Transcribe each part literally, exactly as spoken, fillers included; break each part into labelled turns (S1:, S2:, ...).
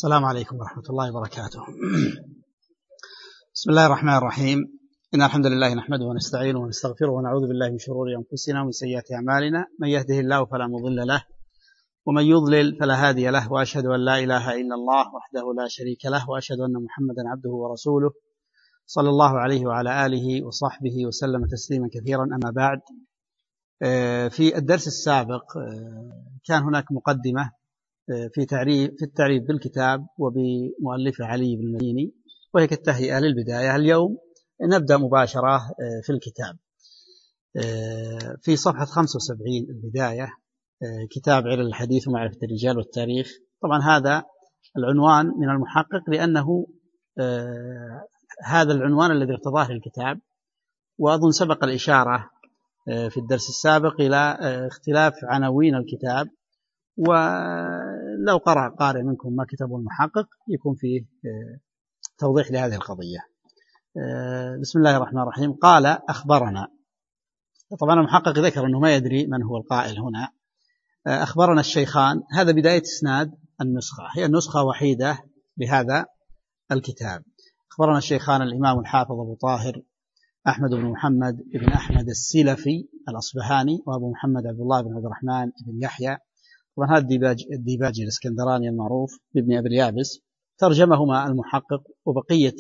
S1: السلام عليكم ورحمة الله وبركاته. بسم الله الرحمن الرحيم. إن الحمد لله نحمده ونستعينه ونستغفره ونعوذ بالله من شرور أنفسنا ومن سيئات أعمالنا، من يهده الله فلا مضل له ومن يضلل فلا هادي له، وأشهد أن لا إله إلا الله وحده لا شريك له، وأشهد أن محمدا عبده ورسوله صلى الله عليه وعلى آله وصحبه وسلم تسليما كثيرا. أما بعد، في الدرس السابق كان هناك مقدمة في تعريف في التعريف بالكتاب وبمؤلفه علي بن المديني، وهي كالتهيئة للبداية. اليوم نبدأ مباشرة في الكتاب في صفحة خمسة وسبعين البداية، كتاب علل الحديث ومعرفة الرجال والتاريخ. طبعا هذا العنوان من المحقق لأنه هذا العنوان الذي ارتضاه الكتاب، وأظن سبق الإشارة في الدرس السابق إلى اختلاف عناوين الكتاب، ولو قرأ قارئ منكم ما كتبه المحقق يكون فيه توضيح لهذه القضية. بسم الله الرحمن الرحيم. قال أخبرنا. طبعا المحقق ذكر أنه ما يدري من هو القائل هنا. أخبرنا الشيخان، هذا بداية إسناد النسخة، هي النسخة وحيدة لهذا الكتاب. أخبرنا الشيخان الإمام الحافظ أبو طاهر أحمد بن محمد بن أحمد السلفي الأصبهاني، وأبو محمد عبد الله بن عبد الرحمن بن يحيى. طبعا هذا الديباج الديباجي الاسكندراني المعروف بابن أبي اليابس، ترجمهما المحقق وبقية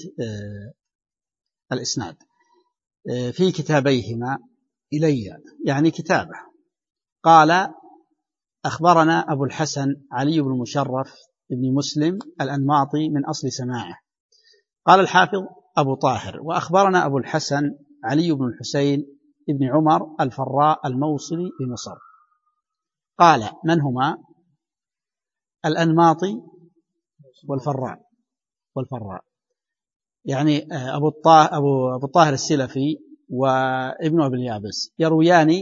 S1: الإسناد في كتابيهما إلي، يعني كتابه. قال أخبرنا أبو الحسن علي بن مشرف بن مسلم الأنماطي من أصل سماعه. قال الحافظ أبو طاهر وأخبرنا أبو الحسن علي بن الحسين بن عمر الفراء الموصلي بمصر. قال من هما؟ الأنماطي والفراء والفراء يعني أبو الطاهر, أبو أبو الطاهر السلفي وابن أبي اليابس يرويان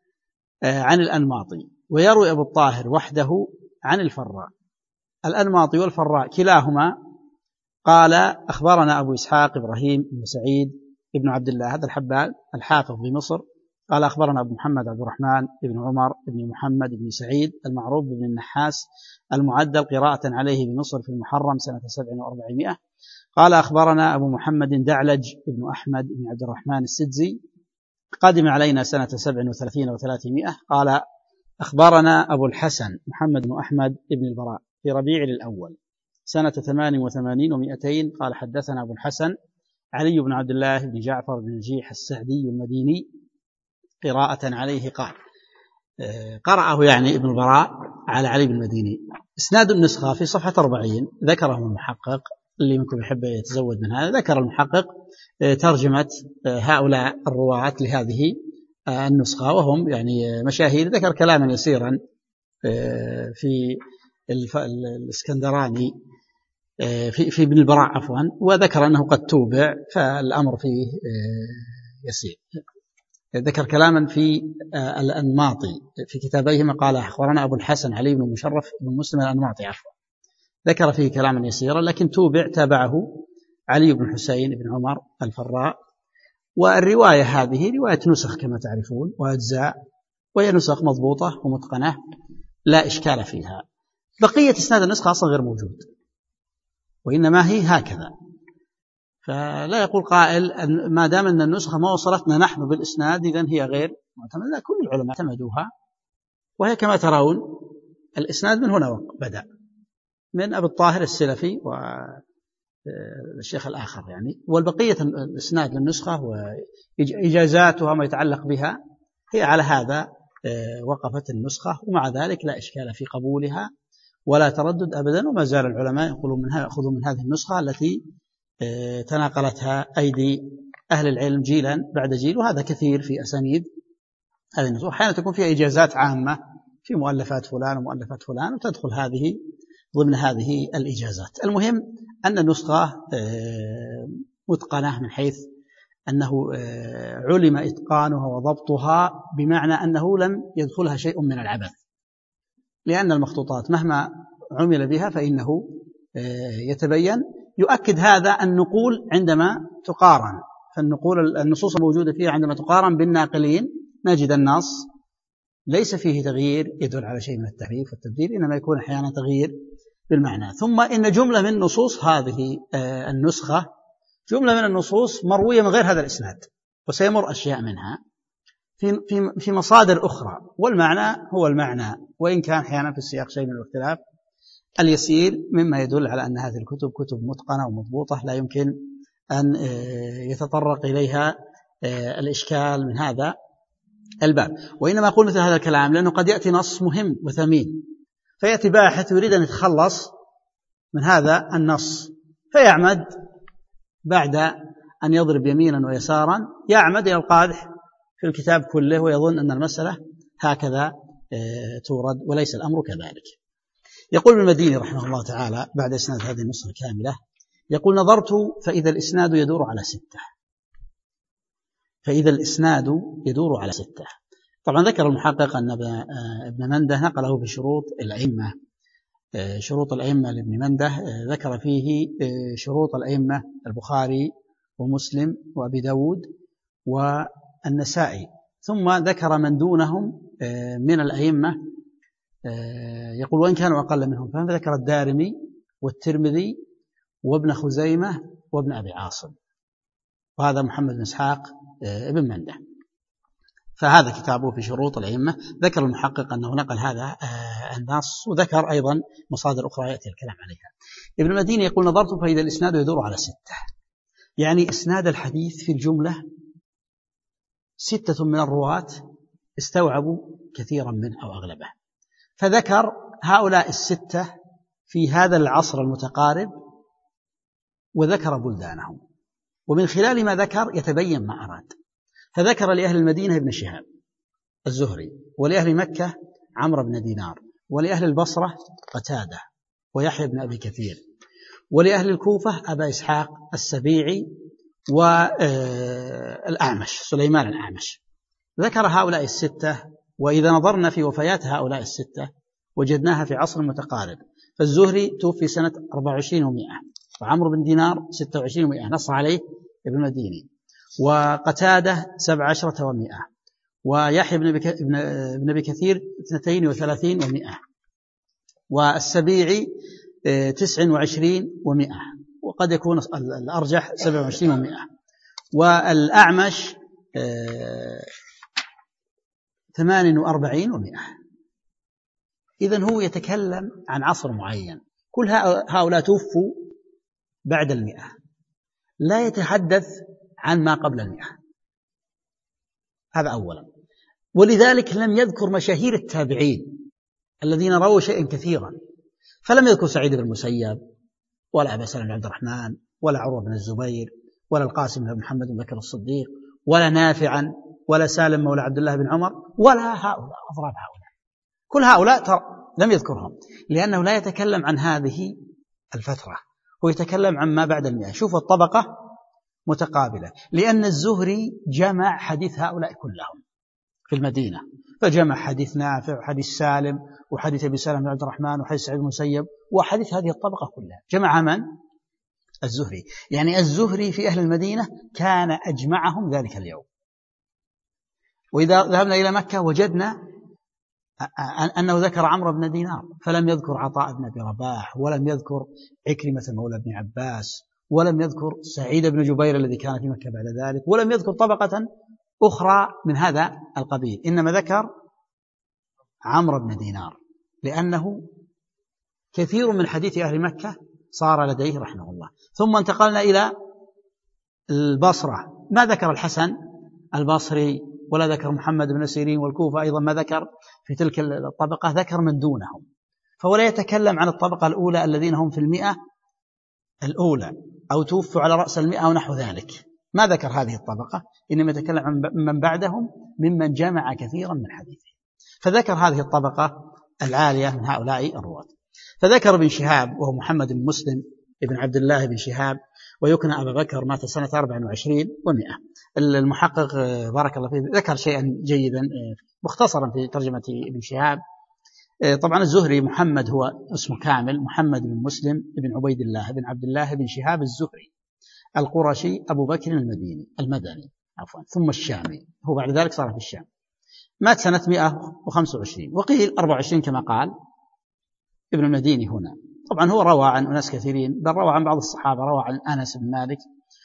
S1: عن الأنماطي، ويروي أبو الطاهر وحده عن الفراء. الأنماطي والفراء كلاهما قال أخبرنا أبو إسحاق إبراهيم بن سعيد ابن عبد الله، هذا الحبال الحافظ بمصر. قال أخبرنا أبو محمد عبد الرحمن بن عمر بن محمد بن سعيد المعروف بن النحاس المعدل قراءة عليه بمصر في المحرم سنة سبع وأربعمائة. قال أخبرنا أبو محمد دعلج بن أحمد بن عبد الرحمن السدزي قادم علينا سنة سبع وثلاثين وثلاثمائة. قال أخبرنا أبو الحسن محمد بن أحمد بن البراء في ربيع الأول سنة ثمان وثمانين ومائتين. قال حدثنا أبو الحسن علي بن عبد الله بن جعفر بن نجيح السعدي المديني قراءة عليه. قال قرأه يعني ابن البراء على علي بن المديني. إسناد النسخة في صفحة أربعين ذكره المحقق، اللي منكم يحب يتزود من هذا، ذكر المحقق ترجمة هؤلاء الرواة لهذه النسخة وهم يعني مشاهير. ذكر كلاما يسيرا في الاسكندراني في في ابن البراء عفوا، وذكر أنه قد توبع، فالأمر فيه يسير. ذكر كلاما في الأنماطي في كتابيهما. قال أخبرنا أبو الحسن علي بن مشرف بن مسلم الأنماطي عفوا، ذكر فيه كلاما يسيرا، لكن توبع تابعه علي بن حسين بن عمر الفراء. والرواية هذه رواية نسخ كما تعرفون وأجزاء، وهي نسخ مضبوطة ومتقنة لا إشكال فيها. بقية إسناد النسخة أصلا غير موجود، وإنما هي هكذا. فلا يقول قائل أن ما دام أن النسخة ما وصلتنا نحن بالإسناد إذن هي غير معتمدة. كل العلماء اعتمدوها، وهي كما ترون الإسناد من هنا بدأ، من أبي الطاهر السلفي والشيخ الآخر يعني، والبقية الإسناد للنسخة وإجازاتها وما يتعلق بها هي على هذا وقفت النسخة، ومع ذلك لا إشكال في قبولها ولا تردد أبدا. وما زال العلماء يقولون منها يأخذون من هذه النسخة التي تناقلتها أيدي أهل العلم جيلا بعد جيل، وهذا كثير في أسانيد هذه النسخة. أحيانا تكون فيها إجازات عامة في مؤلفات فلان ومؤلفات فلان، وتدخل هذه ضمن هذه الإجازات. المهم أن النسخة متقنة من حيث أنه علم إتقانها وضبطها، بمعنى أنه لم يدخلها شيء من العبث، لأن المخطوطات مهما عمل بها فإنه يتبين. يؤكد هذا النقول عندما تقارن، فالنقول النصوص الموجودة فيها عندما تقارن بالناقلين نجد النص ليس فيه تغيير يدل على شيء من التحريف والتبديل، إنما يكون أحيانا تغيير بالمعنى. ثم إن جملة من نصوص هذه النسخة جملة من النصوص مروية من غير هذا الإسناد، وسيمر أشياء منها في في في مصادر أخرى، والمعنى هو المعنى، وإن كان أحيانا في السياق شيء من الاختلاف اليسير، مما يدل على أن هذه الكتب كتب متقنة ومضبوطة لا يمكن أن يتطرق إليها الإشكال من هذا الباب. وإنما أقول مثل هذا الكلام لأنه قد يأتي نص مهم وثمين، فيأتي باحث يريد أن يتخلص من هذا النص، فيعمد بعد أن يضرب يمينا ويسارا يعمد إلى القادح في الكتاب كله، ويظن أن المسألة هكذا تورد، وليس الأمر كذلك. يقول ابن المديني رحمه الله تعالى بعد إسناد هذه النسخة كاملة، يقول: نظرت فإذا الإسناد يدور على ستة فإذا الإسناد يدور على ستة طبعا ذكر المحقق أن ابن منده نقله بشروط الأئمة، شروط الأئمة لابن منده ذكر فيه شروط الأئمة البخاري ومسلم وأبي داود والنسائي، ثم ذكر من دونهم من الأئمة، يقول وإن كانوا أقل منهم، فذكر الدارمي والترمذي وابن خزيمة وابن أبي عاصم، وهذا محمد بن إسحاق ابن منده. فهذا كتابه في شروط الأئمة. ذكر المحقق أنه نقل هذا النص، وذكر أيضا مصادر أخرى يأتي الكلام عليها. ابن المديني يقول: نظرت فإذا الإسناد يدور على ستة، يعني إسناد الحديث في الجملة ستة من الرواة استوعبوا كثيرا منه أو أغلبه، فذكر هؤلاء الستة في هذا العصر المتقارب وذكر بلدانهم، ومن خلال ما ذكر يتبين ما أراد. فذكر لأهل المدينة ابن شهاب الزهري، ولأهل مكة عمرو بن دينار، ولأهل البصرة قتادة ويحيى بن أبي كثير، ولأهل الكوفة أبا إسحاق السبيعي والأعمش سليمان الأعمش. ذكر هؤلاء الستة، وإذا نظرنا في وفيات هؤلاء الستة وجدناها في عصر متقارب، فالزهري توفي سنة أربعة وعشرين ومئة، وعمرو بن دينار ستة وعشرين ومئة نص عليه ابن المديني، وقتادة سبع عشرة ومئة، ويحيى بن أبي كثير اثنتين وثلاثين ومئة، والسبيعي تسع وعشرين ومئة، وقد يكون الأرجح سبع وعشرين ومئة، والأعمش ثمان وأربعين ومئة. إذن هو يتكلم عن عصر معين، كل هؤلاء توفوا بعد المئة، لا يتحدث عن ما قبل المئة، هذا أولا. ولذلك لم يذكر مشاهير التابعين الذين رووا شيئا كثيرا، فلم يذكر سعيد بن المسيب ولا أبا سلمة بن عبد الرحمن ولا عروة بن الزبير ولا القاسم بن محمد بن بكر الصديق ولا نافعا ولا سالم مولى عبد الله بن عمر ولا هؤلاء أضراب هؤلاء، كل هؤلاء لم يذكرهم، لأنه لا يتكلم عن هذه الفترة، هو يتكلم عن ما بعد المئة. شوفوا الطبقة متقابلة، لأن الزهري جمع حديث هؤلاء كلهم في المدينة، فجمع حديث نافع وحديث سالم وحديث أبي سلمة بن عبد الرحمن وحديث سعيد بن المسيب وحديث هذه الطبقة كلها، جمع من؟ الزهري. يعني الزهري في أهل المدينة كان أجمعهم ذلك اليوم. وإذا ذهبنا إلى مكة وجدنا أنه ذكر عمرو بن دينار، فلم يذكر عطاء بن أبي رباح، ولم يذكر عكرمة مولى بن عباس، ولم يذكر سعيد بن جبير الذي كان في مكة بعد ذلك، ولم يذكر طبقة أخرى من هذا القبيل، إنما ذكر عمرو بن دينار، لأنه كثير من حديث أهل مكة صار لديه رحمه الله. ثم انتقلنا إلى البصرة، ما ذكر الحسن البصري ولا ذكر محمد بن سيرين، والكوفة أيضا ما ذكر في تلك الطبقة، ذكر من دونهم، فهو لا يتكلم عن الطبقة الأولى الذين هم في المئة الأولى أو توفوا على رأس المئة ونحو ذلك، ما ذكر هذه الطبقة، إنما يتكلم عن من بعدهم ممن جمع كثيرا من حديثه، فذكر هذه الطبقة العالية من هؤلاء الرواة. فذكر ابن شهاب وهو محمد بن مسلم ابن عبد الله بن شهاب، ويكنى أبا بكر، مات سنة أربع وعشرين ومئة. المحقق بارك الله فيه ذكر شيئا جيدا مختصرا في ترجمة ابن شهاب. طبعا الزهري محمد هو اسمه كامل، محمد بن مسلم بن عبيد الله بن عبد الله بن شهاب الزهري القرشي أبو بكر المديني المدني عفوا ثم الشامي، هو بعد ذلك صار في الشام، مات سنة مئة وخمسة وعشرين، وقيل أربعة وعشرين كما قال ابن المديني هنا. طبعا هو روى عن ناس كثيرين، بل روى عن بعض الصحابة، روى عن أنس بن مالك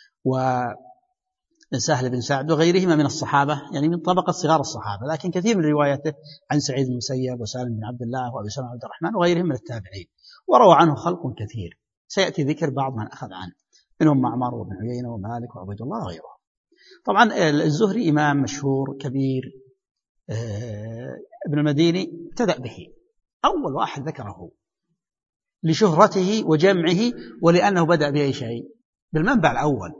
S1: وسهل بن سعد وغيرهما من الصحابة، يعني من طبقة صغار الصحابة، لكن كثير من روايته عن سعيد بن المسيب وسالم بن عبد الله وأبي سلمة عبد الرحمن وغيرهم من التابعين، وروى عنه خلق كثير سيأتي ذكر بعض من أخذ عنه، منهم معمر وابن عيينة ومالك وعبيد الله وغيره. طبعا الزهري إمام مشهور كبير، ابن المديني ابتدأ به، أول واحد ذكره لشهرته وجمعه، ولأنه بدأ بأي شيء؟ بالمنبع الأول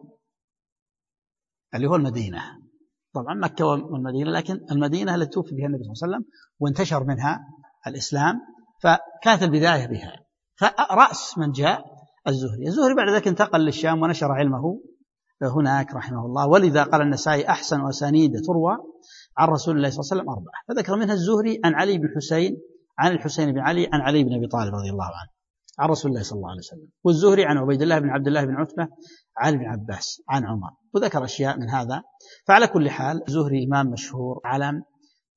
S1: اللي هو المدينة. طبعا مكة والمدينة، لكن المدينة التي توفي بها النبي صلى الله عليه وسلم وانتشر منها الإسلام، فكانت البداية بها، فرأس من جاء الزهري. الزهري بعد ذلك انتقل للشام ونشر علمه هناك رحمه الله، ولذا قال النسائي أحسن أسانيد تروى عن رسول الله صلى الله عليه وسلم أربعة، فذكر منها الزهري عن علي بن حسين عن الحسين بن علي عن علي بن أبي طالب رضي الله عنه عن رسول الله صلى الله عليه وسلم، والزهري عن عبيد الله بن عبد الله بن عتبة عن ابن عباس عن عمر، وذكر أشياء من هذا. فعلى كل حال زهري إمام مشهور علم،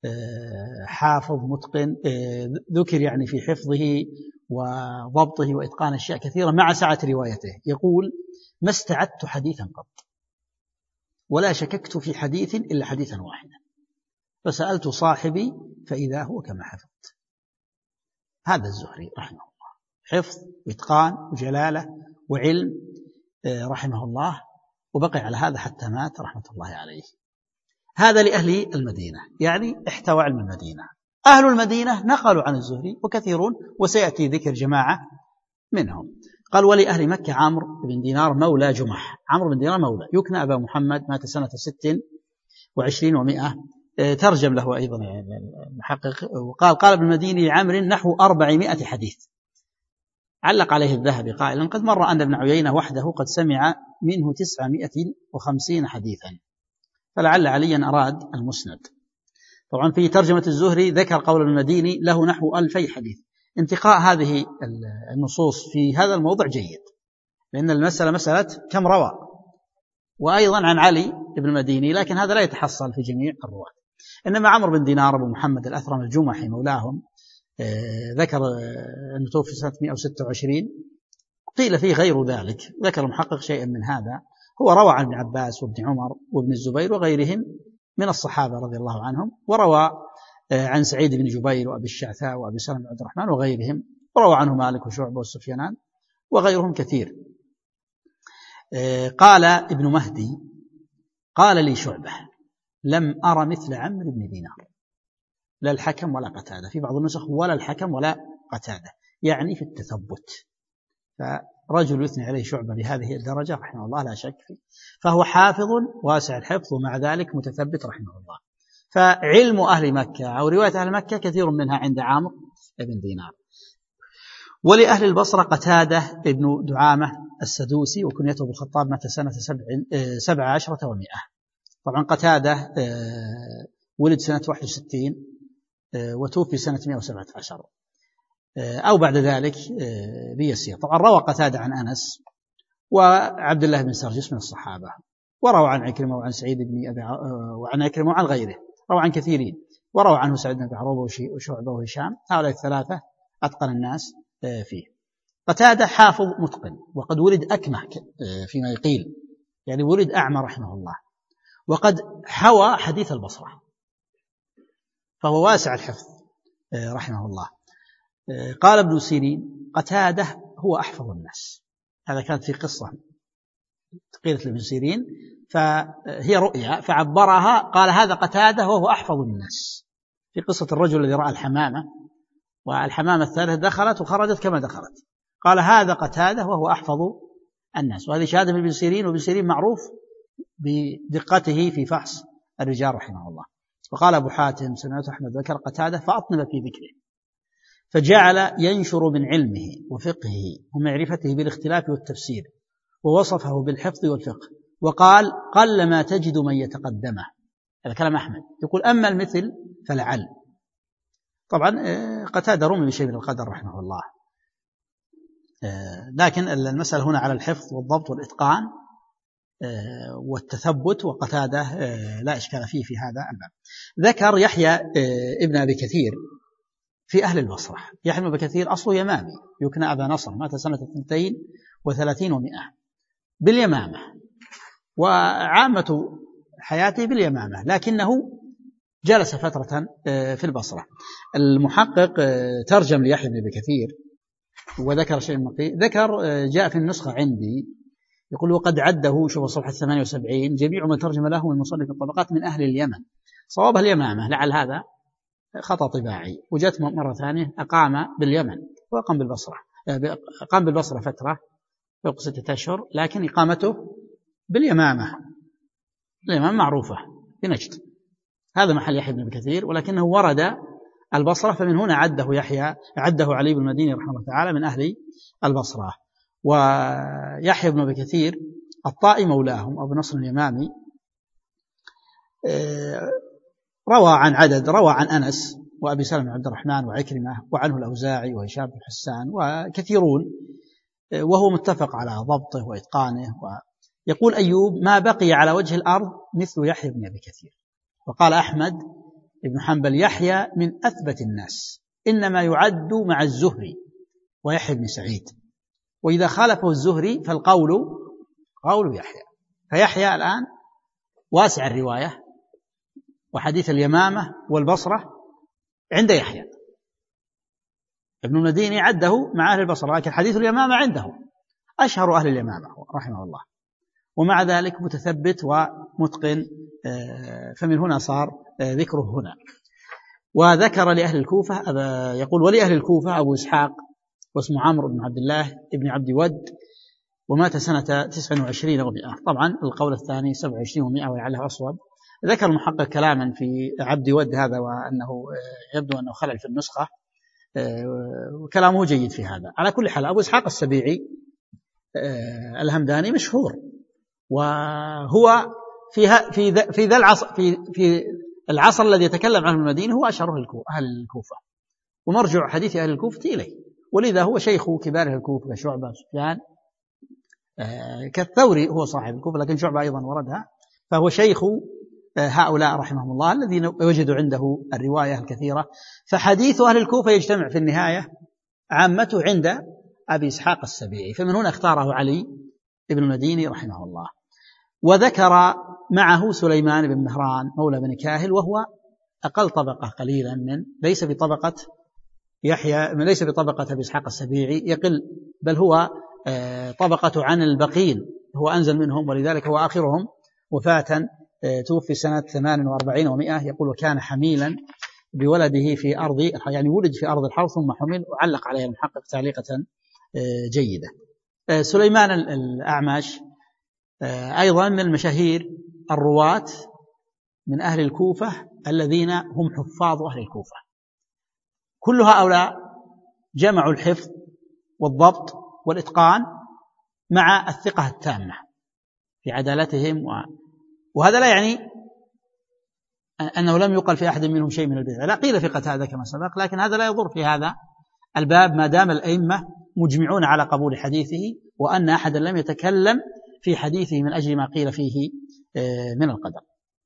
S1: حافظ متقن، ذكر يعني في حفظه وضبطه وإتقان أشياء كثيرة مع سعة روايته. يقول: ما استعدت حديثا قط ولا شككت في حديث إلا حديثا واحدا، فسألت صاحبي فإذا هو كما حفظت. هذا الزهري رحمه الله، حفظ وإتقان وجلالة وعلم رحمه الله، وبقي على هذا حتى مات رحمة الله عليه. هذا لأهل المدينة، يعني احتوى علم المدينة. أهل المدينة نقلوا عن الزهري وكثيرون، وسيأتي ذكر جماعة منهم. قال: ولأهل مكة عمرو بن دينار مولى جمح. عمرو بن دينار مولى يكنى أبا محمد، مات سنة ست وعشرين ومائة، ترجم له أيضا المحقق، وقال: قال ابن المديني لعمرو نحو أربعمائة حديث. علق عليه الذهبي قائلا: قد مر أن ابن عيينة وحده قد سمع منه تسعمائة وخمسين حديثا، فلعل عليا أراد المسند. طبعا في ترجمة الزهري ذكر قول ابن المديني له نحو ألفي حديث. انتقاء هذه النصوص في هذا الموضع جيد، لأن المسألة مسألة كم روى، وأيضا عن علي بن المديني، لكن هذا لا يتحصل في جميع الرواة. إنما عمرو بن دينار أبو محمد الأثرم الجمحي مولاهم، ذكر أنه توفي سنة مائة وستة وعشرين، قيل فيه غير ذلك، ذكر المحقق شيئا من هذا. هو روى عن ابن عباس وابن عمر وابن الزبير وغيرهم من الصحابة رضي الله عنهم، وروى عن سعيد بن جبير وأبي الشعثاء وأبي سلمة بن عبد الرحمن وغيرهم، وروى عنه مالك وشعبة والسفيانان وغيرهم كثير. قال ابن مهدي: قال لي شعبة: لم أرى مثل عمرو بن دينار، لا الحكم ولا قتادة، في بعض النسخ ولا الحكم ولا قتادة، يعني في التثبت. فرجل يثني عليه شعبة بهذه الدرجة رحمه الله لا شك فيه، فهو حافظ واسع الحفظ ومع ذلك متثبت رحمه الله. فعلم أهل مكة أو رواية أهل مكة كثير منها عند عمرو بن دينار. ولأهل البصرة قتادة ابن دعامة السدوسي، وكنيته بالخطاب، مات سنة سبع عشرة ومائة. طبعا قتادة ولد سنة واحد وستين وتوفي سنة مائة وسبعة عشر أو بعد ذلك بيسير. طبعا روى قتادة عن أنس وعبد الله بن سرجس من الصحابة، وروى عن عكرمة وعن سعيد بن أبي وعن عكرمة وعن غيره، روى عن كثيرين، وروى عنه سعيد بن أبي عروبة وشعبة وهشام، هؤلاء الثلاثة أتقن الناس فيه. قتادة حافظ متقن، وقد ولد أكمه فيما يقيل، يعني ولد أعمى رحمه الله، وقد حوى حديث البصرة، فهو واسع الحفظ رحمه الله. قال ابن سيرين: قتادة هو أحفظ الناس. هذا كانت في قصة قيلت لابن سيرين، فهي رؤيا فعبرها، قال: هذا قتادة وهو أحفظ الناس، في قصة الرجل الذي رأى الحمامة، والحمامة الثالثة دخلت وخرجت كما دخلت، قال: هذا قتادة وهو أحفظ الناس. وهذه شهادة من ابن سيرين، وابن سيرين معروف بدقته في فحص الرجال رحمه الله. وقال أبو حاتم: سمعت أحمد ذكر قتادة فأطنب في ذكره، فجعل ينشر من علمه وفقهه ومعرفته بالاختلاف والتفسير، ووصفه بالحفظ والفقه، وقال: قل ما تجد من يتقدمه. هذا كلام أحمد، يقول: أما المثل فلعل. طبعا قتادة رمي بشيء من القدر رحمه الله، لكن المسألة هنا على الحفظ والضبط والإتقان والتثبت، وقتادة لا إشكال فيه في هذا الباب. ذكر يحيى ابن أبي كثير في أهل البصرة. يحيى بن كثير أصله يمامي، يكنى أبا نصر، مات سنة اثنتين وثلاثين ومئة باليمامة، وعامة حياته باليمامة، لكنه جلس فترة في البصرة. المحقق ترجم ليحيى بن كثير وذكر شيء مقيم، ذكر جاء في النسخة عندي يقول وقد عده، شوف صفحة ثمانية وسبعين، جميع من ترجم له من مصنف الطبقات من أهل اليمن، صوابها اليمامة، لعل هذا خطأ طباعي. وجدت مرة ثانية أقام باليمن وأقام بالبصرة، أقام بالبصرة فترة فوق ستة أشهر، لكن إقامته باليمامة، اليمامة معروفة في نجد، هذا محل يحيى بن كثير، ولكنه ورد البصرة، فمن هنا عده يحيى عده علي بن المديني رحمه الله تعالى من أهل البصرة. ويحيى بن كثير الطائي مولاهم أبو نصر اليمامي روى عن عدد، روى عن أنس وأبي سلمة عبد الرحمن وعكرمة، وعنه الأوزاعي وهشام بن حسان وكثيرون، وهو متفق على ضبطه وإتقانه. ويقول أيوب ما بقي على وجه الأرض مثل يحيى بن أبي كثير. وقال أحمد بن حنبل يحيى من أثبت الناس، إنما يعد مع الزهري ويحيى بن سعيد، وإذا خالفه الزهري فالقول قول يحيى. فيحيى الآن واسع الرواية، وحديث اليمامة والبصرة عند يحيى ابن المديني عده مع أهل البصرة، لكن حديث اليمامة عنده أشهر أهل اليمامة رحمه الله، ومع ذلك متثبت ومتقن، فمن هنا صار ذكره هنا. وذكر لأهل الكوفة، يقول ولأهل الكوفة أبو إسحاق واسمه عمرو بن عبد الله ابن عبد ود، ومات سنة تسع وعشرين ومئة، طبعا القول الثاني سبع وعشرين ومئة ولعله أصوب. ذكر المحقق كلاما في عبد ود هذا، وأنه يبدو أنه خلل في النسخة، وكلامه جيد في هذا. على كل حال أبو إسحاق السبيعي الهمداني مشهور، وهو في في في ذا العصر في في العصر الذي يتكلم عنه المدينة هو أشهر أهل الكوفة، ومرجع حديث أهل الكوفة إليه، ولذا هو شيخ كبار الكوفة كشعبة سفيان، كالثوري هو صاحب الكوفة، لكن شعبة أيضا وردها، فهو شيخ هؤلاء رحمهم الله الذين وجدوا عنده الرواية الكثيرة. فحديث أهل الكوفة يجتمع في النهاية عامته عند أبي إسحاق السبيعي، فمن هنا اختاره علي بن المديني رحمه الله. وذكر معه سليمان بن مهران مولى بن كاهل، وهو أقل طبقة قليلا من، ليس بطبقة يحيى، ليس بطبقة أبي إسحاق السبيعي، يقل، بل هو طبقة عن البقين، هو أنزل منهم، ولذلك هو آخرهم وفاة، توفي سنة ثمان وأربعين ومئة. يقول وكان حميلا بولده في أرض، يعني ولد في أرض الحرث ثم حمل، وعلق عليه المحقق تعليقة جيدة. سليمان الأعمش أيضا من المشاهير الرواة من أهل الكوفة الذين هم حفاظ أهل الكوفة، كل هؤلاء جمعوا الحفظ والضبط والإتقان مع الثقة التامة في عدالتهم، وهذا لا يعني أنه لم يقل في أحد منهم شيء من البدع، لا، قيل في قتادة كما سبق، لكن هذا لا يضر في هذا الباب ما دام الأئمة مجمعون على قبول حديثه، وأن أحدا لم يتكلم في حديثه من أجل ما قيل فيه من القدر.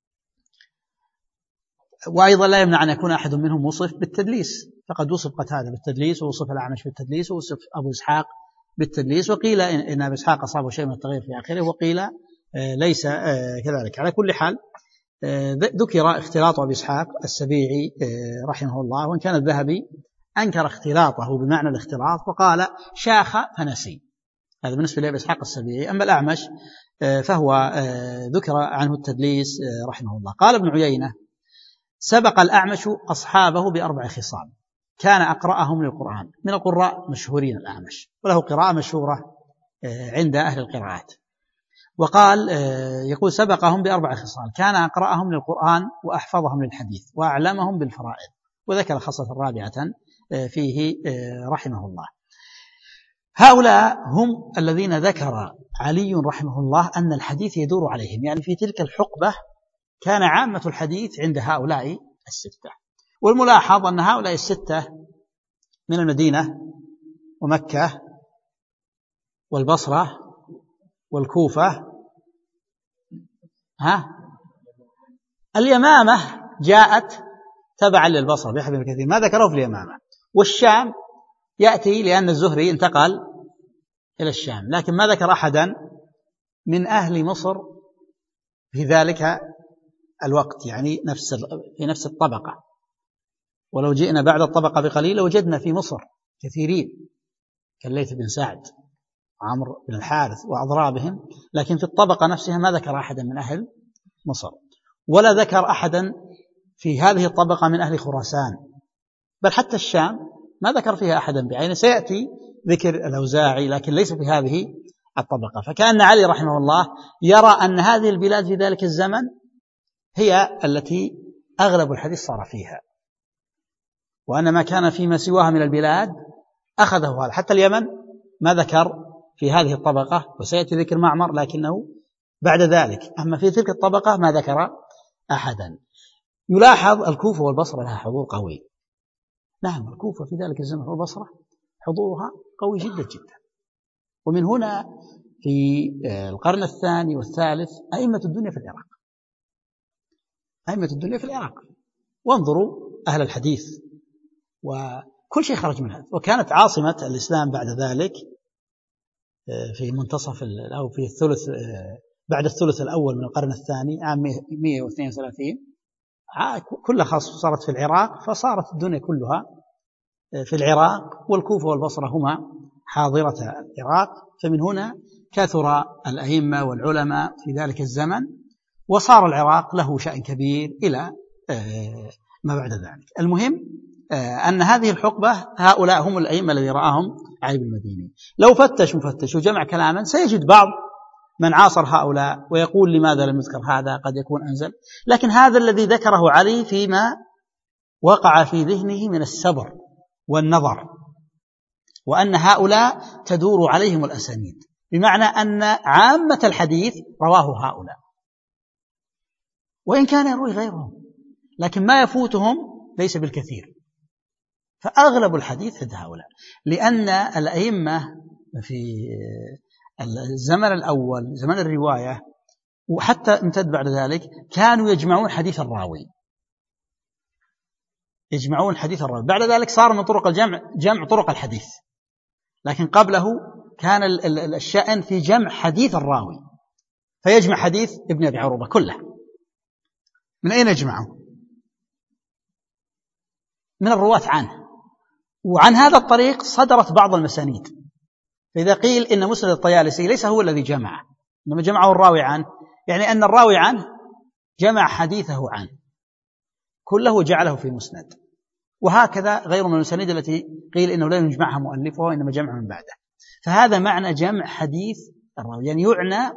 S1: وأيضا لا يمنع أن يكون أحد منهم وصف بالتدليس، فقد وصف قتادة بالتدليس، ووصف الأعمش بالتدليس، ووصف أبو إسحاق بالتدليس، وقيل إن أبو إسحاق أصابه شيء من التغيير في آخره، وقيل ليس كذلك. على كل حال ذكر اختلاط أبي إسحاق السبيعي رحمه الله، وإن كان الذهبي أنكر اختلاطه بمعنى الاختلاط وقال شاخ فنسي، هذا بالنسبة لأبي إسحاق السبيعي. أما الأعمش فهو ذكر عنه التدليس رحمه الله. قال ابن عيينة سبق الأعمش أصحابه بأربع خصال، كان أقرأهم للقرآن، من القراء مشهورين الأعمش، وله قراءة مشهورة عند أهل القراءات. وقال يقول سبقهم بأربع خصال، كان أقرأهم للقرآن وأحفظهم للحديث وأعلمهم بالفرائض، وذكر خصلة رابعة فيه رحمه الله. هؤلاء هم الذين ذكر علي رحمه الله أن الحديث يدور عليهم، يعني في تلك الحقبة كان عامة الحديث عند هؤلاء الستة. والملاحظ أن هؤلاء الستة من المدينة ومكة والبصرة والكوفة، ها اليمامة جاءت تبعا للبصرة بحب كثير، ما ذكروا في اليمامة، والشام يأتي لأن الزهري انتقل إلى الشام، لكن ما ذكر أحدا من أهل مصر في ذلك الوقت، يعني نفس في نفس الطبقة. ولو جئنا بعد الطبقة بقليل وجدنا في مصر كثيرين كالليث بن سعد وعمرو بن الحارث وأضرابهم، لكن في الطبقة نفسها ما ذكر أحدا من أهل مصر، ولا ذكر أحدا في هذه الطبقة من أهل خراسان، بل حتى الشام ما ذكر فيها أحدا بعينه. سيأتي ذكر الأوزاعي لكن ليس في هذه الطبقة. فكأن علي رحمه الله يرى أن هذه البلاد في ذلك الزمن هي التي أغلب الحديث صار فيها، وأن ما كان فيما سواها من البلاد أخذه هذا. حتى اليمن ما ذكر في هذه الطبقة، وسيأتي ذكر معمر لكنه بعد ذلك. أما في تلك الطبقة ما ذكر أحدا. يلاحظ الكوفة والبصرة لها حضور قوي. نعم، الكوفة في ذلك الزمن والبصرة حضورها قوي جدا جدا. ومن هنا في القرن الثاني والثالث أئمة الدنيا في العراق، أئمة الدنيا في العراق. وانظروا أهل الحديث وكل شيء خرج منها. وكانت عاصمة الإسلام بعد ذلك في منتصف أو في الثلث بعد الثلث الأول من القرن الثاني عام مئة واثنين وثلاثين كلها خاص صارت في العراق، فصارت الدنيا كلها في العراق، والكوفة والبصرة هما حاضرة العراق. فمن هنا كثر الأئمة والعلماء في ذلك الزمن، وصار العراق له شأن كبير إلى ما بعد ذلك. المهم أن هذه الحقبة هؤلاء هم الأئمة الذي رآهم علي بن المديني. لو فتش مفتش وجمع كلاما سيجد بعض من عاصر هؤلاء ويقول لماذا لم يذكر هذا، قد يكون أنزل. لكن هذا الذي ذكره علي فيما وقع في ذهنه من السبر والنظر، وأن هؤلاء تدور عليهم الأسانيد، بمعنى أن عامة الحديث رواه هؤلاء، وإن كان يروي غيرهم لكن ما يفوتهم ليس بالكثير. فأغلب الحديث عند هؤلاء، لأن الأئمة في الزمن الأول زمن الرواية وحتى امتد بعد ذلك كانوا يجمعون حديث الراوي، يجمعون حديث الراوي. بعد ذلك صار من طرق الجمع جمع طرق الحديث، لكن قبله كان الشأن في جمع حديث الراوي، فيجمع حديث ابن أبي عروبة كله. من أين يجمعه؟ من الرواة عنه، وعن هذا الطريق صدرت بعض المسانيد. فإذا قيل إن مسند الطيالسي ليس هو الذي جمعه، إنما جمعه الراوي عنه، يعني أن الراوي عنه جمع حديثه عنه كله جعله في مسند. وهكذا غير من المسانيد التي قيل إنه لا يجمعها مؤلفه وإنما جمع من بعده. فهذا معنى جمع حديث الراوي، يعني يعنى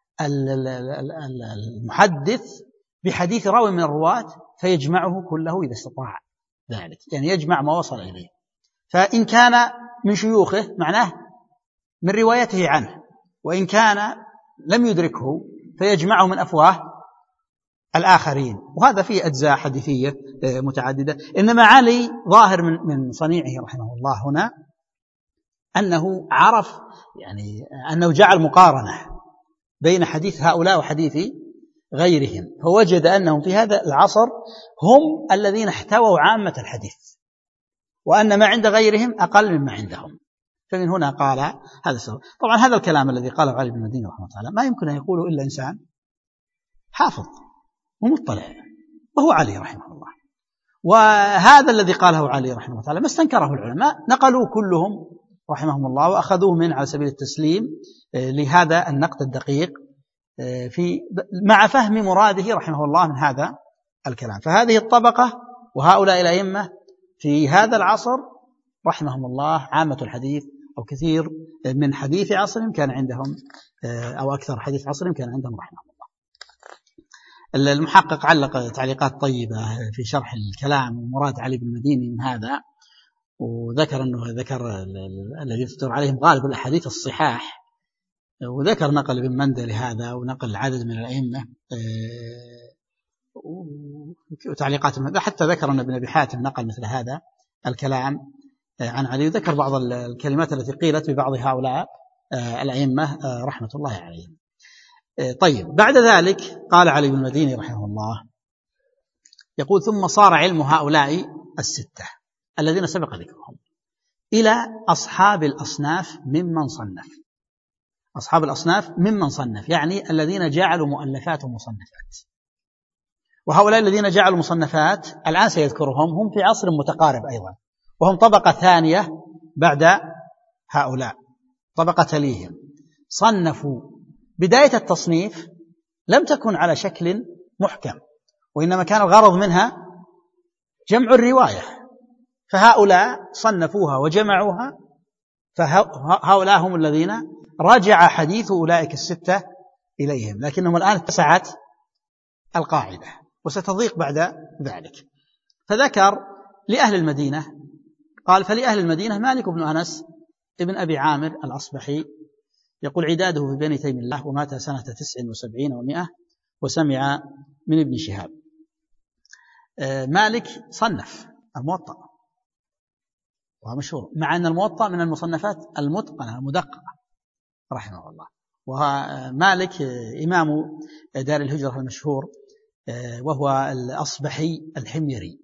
S1: المحدث بحديث راوي من الرواة فيجمعه كله إذا استطاع ذلك، يعني يجمع ما وصل إليه. فإن كان من شيوخه معناه من روايته عنه، وإن كان لم يدركه فيجمعه من أفواه الآخرين. وهذا فيه أجزاء حديثية متعددة. إنما علي ظاهر من من صنيعه رحمه الله هنا أنه عرف، يعني أنه جعل مقارنة بين حديث هؤلاء وحديث غيرهم، فوجد أنهم في هذا العصر هم الذين احتووا عامة الحديث، وأن ما عند غيرهم أقل مما عندهم. فمن هنا قال هذا السبب. طبعا هذا الكلام الذي قاله علي بن المديني رحمه الله ما يمكن أن يقوله إلا إنسان حافظ ومطلع، وهو علي رحمه الله. وهذا الذي قاله علي رحمه الله ما استنكره العلماء، نقلوا كلهم رحمهم الله وأخذوه من على سبيل التسليم لهذا النقد الدقيق في مع فهم مراده رحمه الله من هذا الكلام. فهذه الطبقة وهؤلاء الأئمة في هذا العصر رحمهم الله عامة الحديث أو كثير من حديث عصرهم كان عندهم، أو أكثر حديث عصرهم كان عندهم رحمه الله. المحقق علق تعليقات طيبة في شرح الكلام ومراد علي بن المديني من هذا، وذكر أنه ذكر الذي يفتر عليهم غالب الأحاديث الصحاح، وذكر نقل ابن مندى لهذا ونقل عدد من الأئمة وتعليقات حتى ذكر أن ابن أبي حاتم نقل مثل هذا الكلام عن علي، وذكر بعض الكلمات التي قيلت ببعض هؤلاء الأئمة رحمة الله عليهم. طيب، بعد ذلك قال علي بن المديني رحمه الله يقول: ثم صار علم هؤلاء الستة، الذين سبق ذكرهم إلى أصحاب الأصناف ممن صنف. أصحاب الأصناف ممن صنف يعني الذين جعلوا مؤلفات ومصنفات. وهؤلاء الذين جعلوا مصنفات الآن سيذكرهم هم في عصر متقارب أيضا، وهم طبقة ثانية بعد هؤلاء، طبقة تليهم. صنفوا بداية التصنيف لم تكن على شكل محكم، وإنما كان الغرض منها جمع الرواية، فهؤلاء صنفوها وجمعوها، فهؤلاء هم الذين رجع حديث أولئك الستة إليهم، لكنهم الآن اتسعت القاعدة وستضيق بعد ذلك. فذكر لأهل المدينة، قال: فلأهل المدينة مالك بن أنس ابن أبي عامر الأصبحي، يقول: عداده في بني تيم الله، ومات سنة تسع وسبعين ومئة، وسمع من ابن شهاب. مالك صنف الموطأ وهو مشهور، مع أن الموطأ من المصنفات المتقنة المدققة رحمه الله. ومالك إمام دار الهجرة المشهور، وهو الأصبحي الحميري.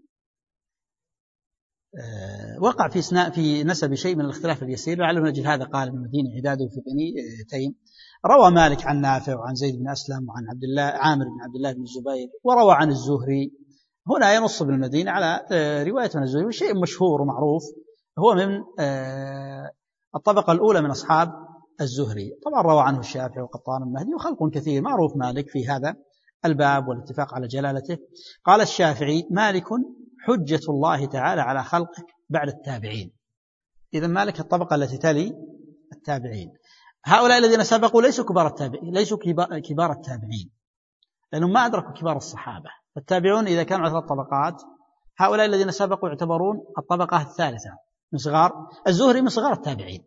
S1: وقع في في نسب شيء من الاختلاف اليسير، لعله من أجل هذا قال: من المدينة عداده في بني تيم. روى مالك عن نافع وعن زيد بن أسلم وعن عبد الله عامر بن عبد الله بن الزبير، وروى عن الزهري. هنا ينص بالمدينة على رواية من الزهري، وشيء مشهور ومعروف، هو من الطبقة الأولى من أصحاب الزهري. طبعا روى عنه الشافعي وقطان المهدي وخلق كثير. معروف مالك في هذا الباب والاتفاق على جلالته. قال الشافعي: مالك حجة الله تعالى على خلقه بعد التابعين. إذن مالك الطبقة التي تلي التابعين. هؤلاء الذين سبقوا ليسوا كبار التابعين، ليسوا كبار التابعين، لأنهم ما أدركوا كبار الصحابة. التابعون إذا كانوا على ثلاث طبقات، هؤلاء الذين سبقوا يعتبرون الطبقة الثالثة من صغار الزهري، من صغار التابعين.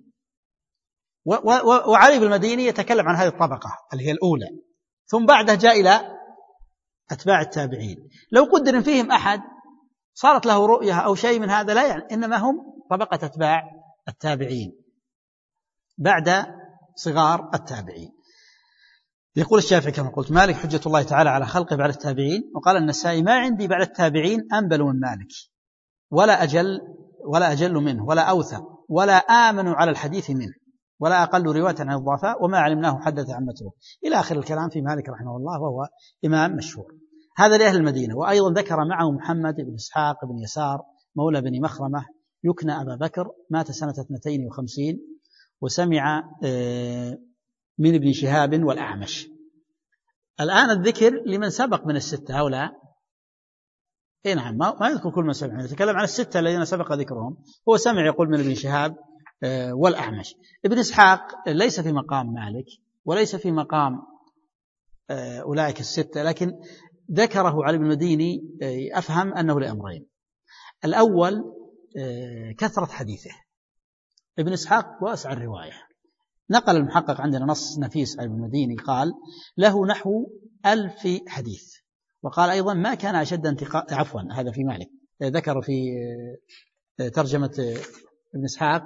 S1: وعلي بن المديني يتكلم عن هذه الطبقة اللي هي الأولى، ثم بعده جاء إلى أتباع التابعين. لو قدر فيهم أحد صارت له رؤية أو شيء من هذا لا يعني، إنما هم طبقة أتباع التابعين بعد صغار التابعين. يقول الشافعي كما قلت: مالك حجة الله تعالى على خلقه بعد التابعين. وقال النسائي: ما عندي بعد التابعين أنبل من مالك، ولا أجل ولا أجل منه، ولا أوثق، ولا آمن على الحديث منه، ولا أقل رواية عن الضعفاء، وما علمناه حدث عن متروك، إلى آخر الكلام في مالك رحمه الله، وهو إمام مشهور. هذا لأهل المدينة. وأيضا ذكر معه محمد بن إسحاق بن يسار مولى بن مخرمة يكنى أبا بكر، مات سنة اثنتين وخمسين، وسمع من ابن شهاب والأعمش. الآن الذكر لمن سبق من الستة هؤلاء. إيه نعم، ما يذكر كل من سمع، يتكلم عن الستة الذين سبق ذكرهم. هو سمع يقول من ابن شهاب والأعمش. ابن إسحاق ليس في مقام مالك وليس في مقام أولئك الستة، لكن ذكره علي بن المديني أفهم أنه لأمرين. الأول كثرة حديثه. ابن إسحاق واسع الرواية. نقل المحقق عندنا نص نفيس علي بن المديني قال: له نحو ألف حديث. وقال أيضا: ما كان أشد انتقاء، عفوا هذا في مالك، ذكر في ترجمة ابن إسحاق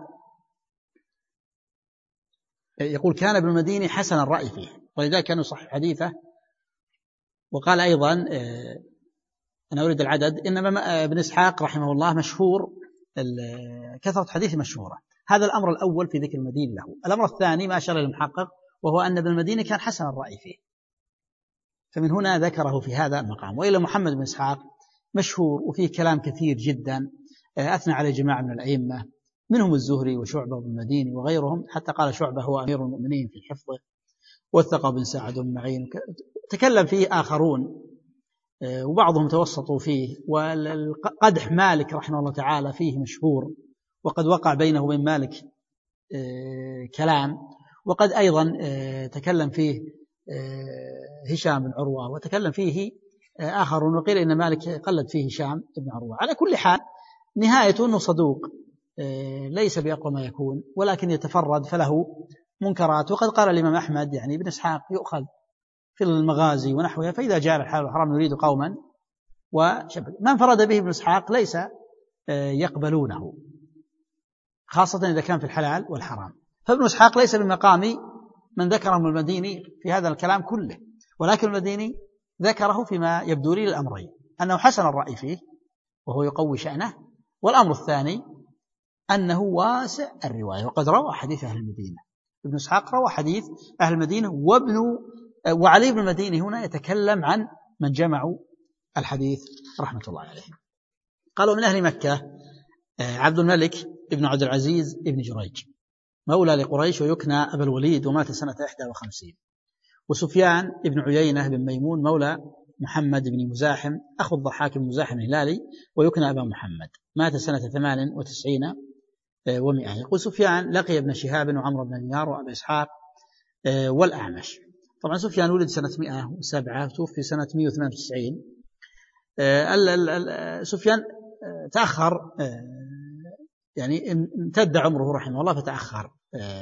S1: يقول: كان ابن المديني حسن الرأي فيه، ولذلك كان يصحح حديثه. وقال أيضا: أنا أريد العدد، إنما ابن إسحاق رحمه الله مشهور كثرة حديث مشهورة. هذا الأمر الأول في ذكر المديني له. الأمر الثاني ما أشار المحقق، وهو أن ابن المديني كان حسن الرأي فيه، فمن هنا ذكره في هذا المقام. وإلى محمد بن إسحاق مشهور وفيه كلام كثير جدا، أثنى عليه جماعة من الأئمة، منهم الزهري وشعبة وابن المديني وغيرهم، حتى قال شعبة هو أمير المؤمنين في حفظه، وثق بن سعد بن معين. تكلم فيه آخرون وبعضهم توسطوا فيه. وقدح مالك رحمه الله تعالى فيه مشهور، وقد وقع بينه وبين مالك كلام. وقد أيضا تكلم فيه هشام بن عروة، وتكلم فيه آخرون، وقيل إن مالك قلد فيه هشام بن عروة. على كل حال نهايته أنه صدوق ليس بأقوى ما يكون، ولكن يتفرد فله منكرات. وقد قال الإمام أحمد يعني ابن إسحاق يؤخذ في المغازي ونحوها، فإذا جاء الحلال والحرام نريد قوما وشبك. من فرد به ابن إسحاق ليس يقبلونه، خاصة إذا كان في الحلال والحرام. فابن إسحاق ليس بمقام من ذكره ابن المديني في هذا الكلام كله، ولكن المديني ذكره فيما يبدو لي الأمرين: أنه حسن الرأي فيه وهو يقوي شأنه، والأمر الثاني أنه واسع الرواية، وقد روى حديث أهل المدينة. ابن إسحاق روى حديث أهل المدينة، وابن وعلي بن المديني هنا يتكلم عن من جمعوا الحديث رحمة الله عليهم. قالوا من أهل مكة عبد الملك ابن عبد العزيز ابن جريج مولى لقريش ويكنى أبا الوليد ومات سنة إحدى وخمسين. وسفيان ابن عيينة بن ميمون مولى محمد بن مزاحم أخو الضحاك بن مزاحم الهلالي ويكنى أبا محمد، مات سنة ثمان وتسعين ومئة. يقول سفيان لقي ابن شهاب وعمر بن دينار وأبا إسحاق والأعمش. طبعا سفيان ولد سنة مئة وسبعة توفي سنة مئة وثمانية وتسعين. سفيان تأخر، يعني امتد عمره رحمه الله فتأخر،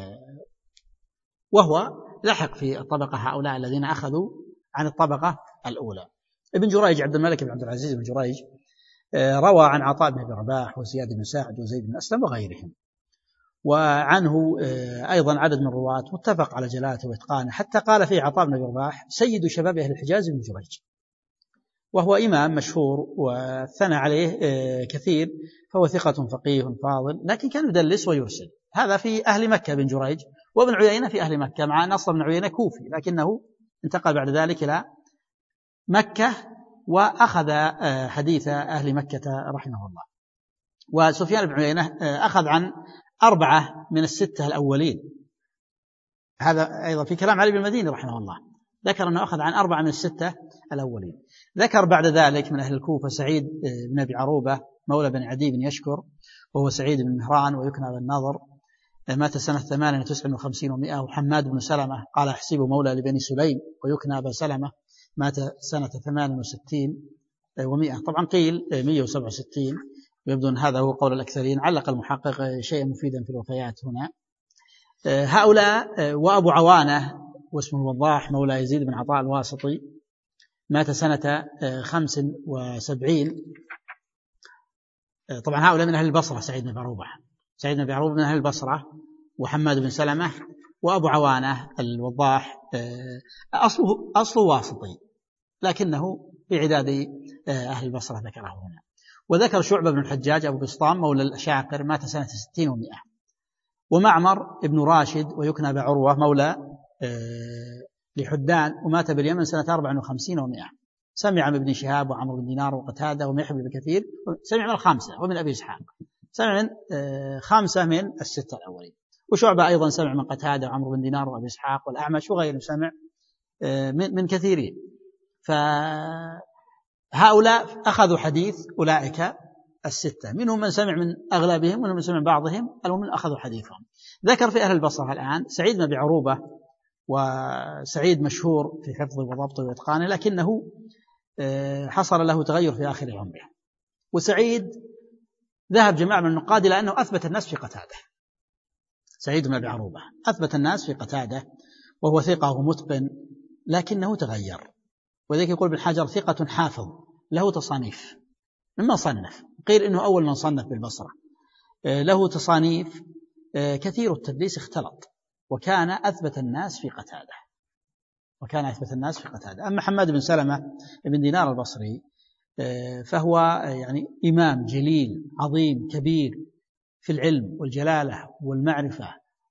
S1: وهو لحق في الطبقة هؤلاء الذين أخذوا عن الطبقة الأولى. ابن جريج عبد الملك بن عبد العزيز بن جريج روى عن عطاء بن أبي رباح وزياد بن ساعد وزيد بن أسلم وغيرهم، وعنه أيضا عدد من الرواة متفق على جلالته وإتقانه، حتى قال فيه عطاء بن أبي رباح سيد شباب أهل الحجاز بن جريج، وهو إمام مشهور وثنى عليه كثير، فهو ثقة فقيه فاضل، لكن كان يدلس ويرسل. هذا في أهل مكة بن جريج. وابن عيينة في أهل مكة، مع أن أصل ابن عيينة كوفي لكنه انتقل بعد ذلك إلى مكة وأخذ حديث أهل مكة رحمه الله. وسفيان بن عيينة أخذ عن أربعة من الستة الأولين، هذا أيضا في كلام علي بن المديني رحمه الله، ذكر أنه أخذ عن أربعة من الستة الأولين. ذكر بعد ذلك من أهل الكوفة سعيد بن أبي عروبة مولى بن عدي بن يشكر وهو سعيد بن مهران ويكنى بالنضر، مات سنة ثمان وتسع وخمسين ومئة. وحماد بن سلمة قال أحسبه مولى لبني سليم ويكنى أبا سلمة، مات سنة ثمان وستين ومئة. طبعا قيل مئة وسبعة وستين، ويبدو أن هذا هو قول الأكثرين. علق المحقق شيئا مفيدا في الوفيات هنا. هؤلاء وأبو عوانة واسمه الوضاح مولى يزيد بن عطاء الواسطي، مات سنة خمس وسبعين. طبعا هؤلاء من أهل البصرة، سعيد بن عروبة سعيد بن عروبة من أهل البصرة، وحماد بن سلمة، وأبو عوانة الوضاح أصله, أصله واسطي لكنه في عداد أهل البصرة ذكره هنا. وذكر شعبة بن الحجاج أبو بسطام مولى الأشاعقر، مات سنة ستين ومئة. ومعمر ابن راشد ويكنى بعروة مولى لحدان ومات باليمن سنة أربع وخمسين ومئة. سمع من ابن شهاب وعمر بن دينار وقتادة ومحمد بن كثير، سمع من الخامسة ومن أبي إسحاق، سمع من خامسة من الستة الأولين. وشعبة أيضا سمع من قتادة وعمر بن دينار وأبي إسحاق والأعمش وغيرهم، سمع من كثيرين. فهؤلاء أخذوا حديث أولئك الستة، منهم من سمع من أغلبهم ومنهم من سمع من بعضهم، المهم أخذوا حديثهم. ذكر في أهل البصرة الآن سعيد بن أبي عروبة، وسعيد مشهور في حفظه وضبطه وإتقانه، لكنه حصل له تغير في آخر عمره. وسعيد ذهب جماعة من النقاد إلى أنه أثبت الناس في قتادة. سعيد بن أبي عروبة أثبت الناس في قتادة، وهو ثقة ومتقن، لكنه تغير. وذلك يقول ابن حجر ثقة حافظ له تصانيف، مما صنف، قيل إنه أول من صنف بالبصرة، له تصانيف كثير التدليس اختلط، وكان أثبت الناس في قتادة وكان أثبت الناس في قتادة. أما حماد بن سلمة بن دينار البصري فهو يعني إمام جليل عظيم كبير في العلم والجلالة والمعرفة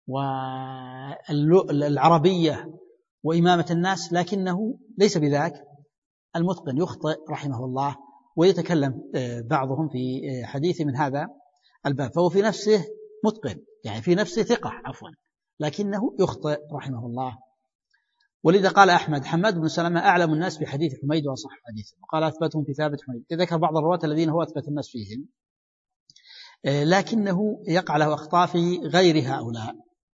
S1: والعربية وإمامة الناس، لكنه ليس بذاك المتقن، يخطئ رحمه الله، ويتكلم بعضهم في حديث من هذا الباب، فهو في نفسه متقن، يعني في نفسه ثقة عفوا، لكنه يخطئ رحمه الله. ولذا قال أحمد حماد بن سلمة أعلم الناس بحديث حميد وأصح حديثه، وقال أثبتهم في ثابت حميد. ذكر بعض الرواة الذين هو أثبت الناس فيهم، لكنه يقع له أخطاء في غير هؤلاء.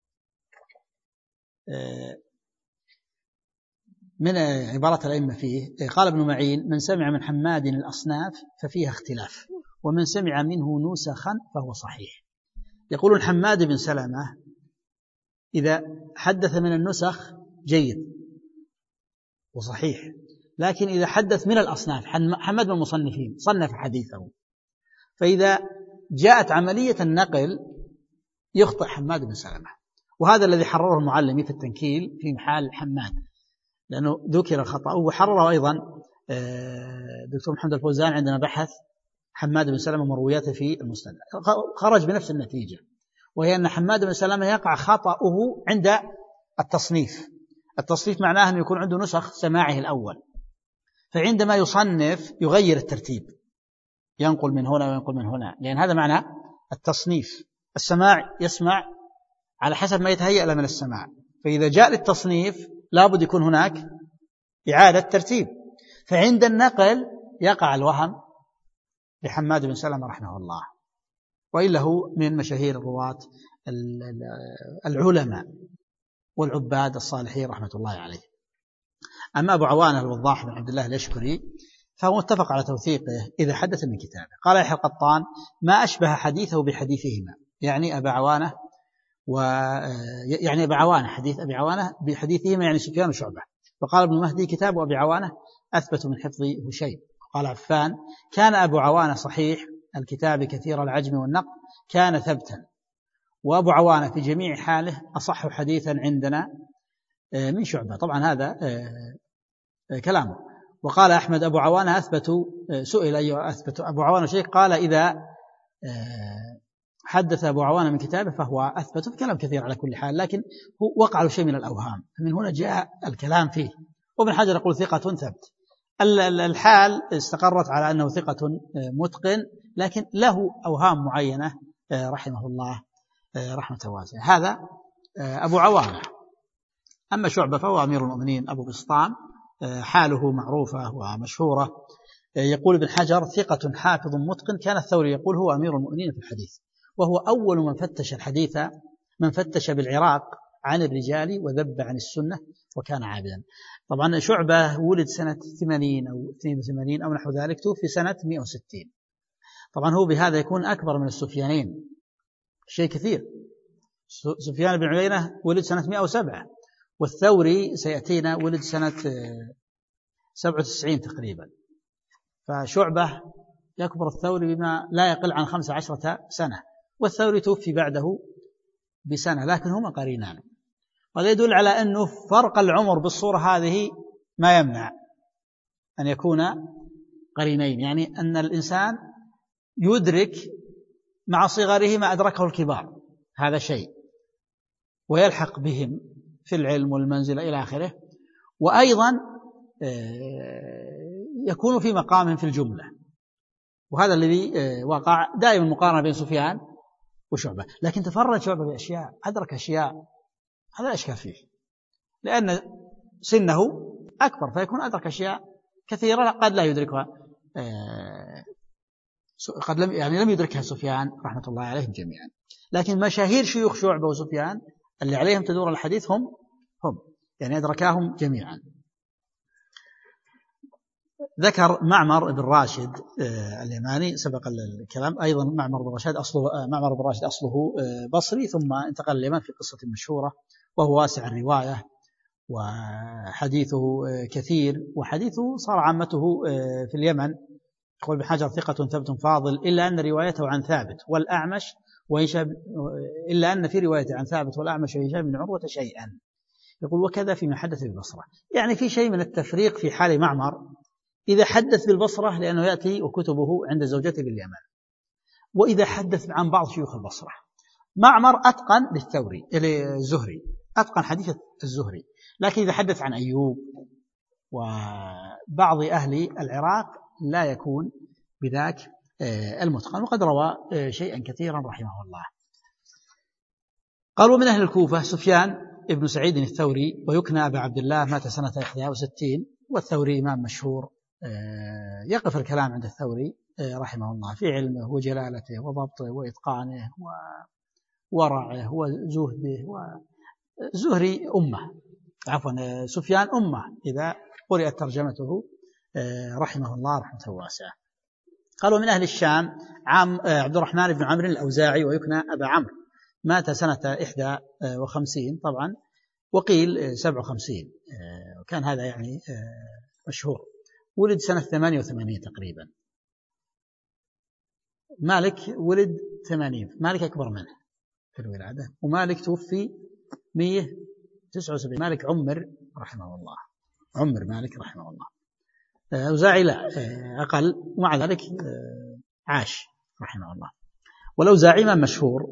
S1: من عبارة الأئمة فيه قال ابن معين من سمع من حماد الأصناف ففيها اختلاف، ومن سمع منه نسخا فهو صحيح. يقولون حماد بن سلمة إذا حدث من النسخ جيد وصحيح، لكن إذا حدث من الأصناف، حماد بن المصنفين صنف حديثه، فإذا جاءت عملية النقل يخطئ حماد بن سلمة. وهذا الذي حرره المعلمي في التنكيل في محال حماد، لأنه ذكر الخطأ. وحرره أيضا دكتور محمد الفوزان عندما بحث حماد بن سلمة مروياته في المستدرك خرج بنفس النتيجة، وهي أن حماد بن سلمة يقع خطأه عند التصنيف. التصنيف معناه أن يكون عنده نسخ سماعه الأول، فعندما يصنف يغير الترتيب، ينقل من هنا وينقل من هنا، لأن هذا معنى التصنيف. السماع يسمع على حسب ما يتهيأ له من السماع، فإذا جاء للتصنيف لابد يكون هناك إعادة ترتيب، فعند النقل يقع الوهم لحماد بن سلمة رحمه الله، وإلا هو من مشاهير الرواة العلماء والعباد الصالحين رحمة الله عليه. أما أبو عوانة الوضاح بن عبد الله اليشكري فهو متفق على توثيقه إذا حدث من كتابه. قال يحيى القطان: ما أشبه حديثه بحديثهما، يعني أبا عوانة و يعني أبا عوانة حديث أبي عوانة بحديثهما يعني سفيان وشعبة. وقال ابن مهدي: كتاب أبي عوانة أثبت من حفظ هشيم. قال عفان: كان أبو عوانة صحيح الكتاب كثير العجم والنقل، كان ثبتا، وأبو عوانة في جميع حاله أصح حديثا عندنا من شعبة. طبعا هذا كلامه. وقال أحمد: أبو عوانة أثبت، سئل أيها أثبت أبو عوانة شيء، قال: إذا حدث أبو عوانة من كتابه فهو أثبت. في كلام كثير على كل حال، لكن هو وقع له شيء من الأوهام، من هنا جاء الكلام فيه. وابن حجر يقول ثقة ثبت. الحال استقرت على أنه ثقة متقن، لكن له أوهام معينة رحمه الله رحمة واسعة. هذا أبو عوانة. أما شعبة فهو أمير المؤمنين أبو بسطام، حاله معروفة ومشهورة. يقول ابن حجر: ثقة حافظ متقن. كان الثوري يقول: هو أمير المؤمنين في الحديث، وهو أول من فتش الحديث، من فتش بالعراق عن الرجال وذب عن السنة وكان عابدا. طبعا شعبة ولد سنة ثمانين أو اثنين وثمانين أو نحو ذلك، توفي سنة مئة وستين. طبعا هو بهذا يكون أكبر من السفيانين شيء كثير. سفيان بن عيينة ولد سنة مئة وسبعة، والثوري سيأتينا ولد سنة سبعة وتسعين تقريبا. فشعبة يكبر الثوري بما لا يقل عن خمسة عشرة سنة، والثوري توفي بعده بسنة، لكن هما قرينان. وهذا يدل على أنه فرق العمر بالصورة هذه ما يمنع أن يكون قرينين، يعني أن الإنسان يدرك مع صغره ما أدركه الكبار، هذا شيء، ويلحق بهم في العلم والمنزلة إلى آخره، وأيضا يكون في مقام في الجملة. وهذا الذي وقع دائما مقارنة بين سفيان وشعبة. لكن تفرد شعبة بأشياء، أدرك أشياء، هذا لا إشكال فيه، لأن سنه أكبر فيكون أدرك أشياء كثيرة قد لا يدركها، قد لم يعني لم يدركها سفيان رحمة الله عليهم جميعا. لكن مشاهير شيوخ شعبة وسفيان اللي عليهم تدور الحديث هم هم يعني أدركاهم جميعا. ذكر معمر بن راشد اليماني سبق الكلام، أيضا معمر بن راشد أصله معمر بن راشد أصله بصري ثم انتقل اليمن في قصة مشهورة، وهو واسع الرواية وحديثه كثير، وحديثه صار عامته في اليمن. يقول ابن حجر: ثقة ثبت فاضل، إلا أن روايته عن ثابت والأعمش وهشام، إلا أن في روايته عن ثابت والأعمش وهشام بن عروة شيئا. يقول: وكذا فيما حدث بالبصرة. يعني في شيء من التفريق في حال معمر إذا حدث بالبصرة لأنه يأتي وكتبه عند زوجته باليمن، وإذا حدث عن بعض شيوخ البصرة. معمر أتقن للثوري للزهري، أتقن حديث الزهري، لكن إذا حدث عن أيوب وبعض أهل العراق لا يكون بذاك المتقن، وقد روى شيئا كثيرا رحمه الله. قالوا: من أهل الكوفة سفيان ابن سعيد الثوري، ويكنى أبا عبد الله، مات سنة إحدى وستين، والثوري إمام مشهور. يقف الكلام عند الثوري رحمه الله في علمه وجلالته وضبطه وإتقانه وورعه وزهده. وزهري أمة، عفوا سفيان أمة إذا قرأت ترجمته رحمه الله رحمة واسعة. قالوا: من أهل الشام عام عبد الرحمن بن عمرو الأوزاعي، ويكنى أبا عمرو، مات سنة إحدى وخمسين طبعا، وقيل سبع وخمسين، وكان هذا يعني مشهور. ولد سنة ثمانية وثمانين تقريبا. مالك ولد ثمانين، مالك أكبر منه في الولادة، ومالك توفي مئة وتسعة وسبعين. مالك عمر رحمه الله، عمر مالك رحمه الله. أوزاعي لا أقل، ومع ذلك عاش رحمه الله. والأوزاعي إمام مشهور،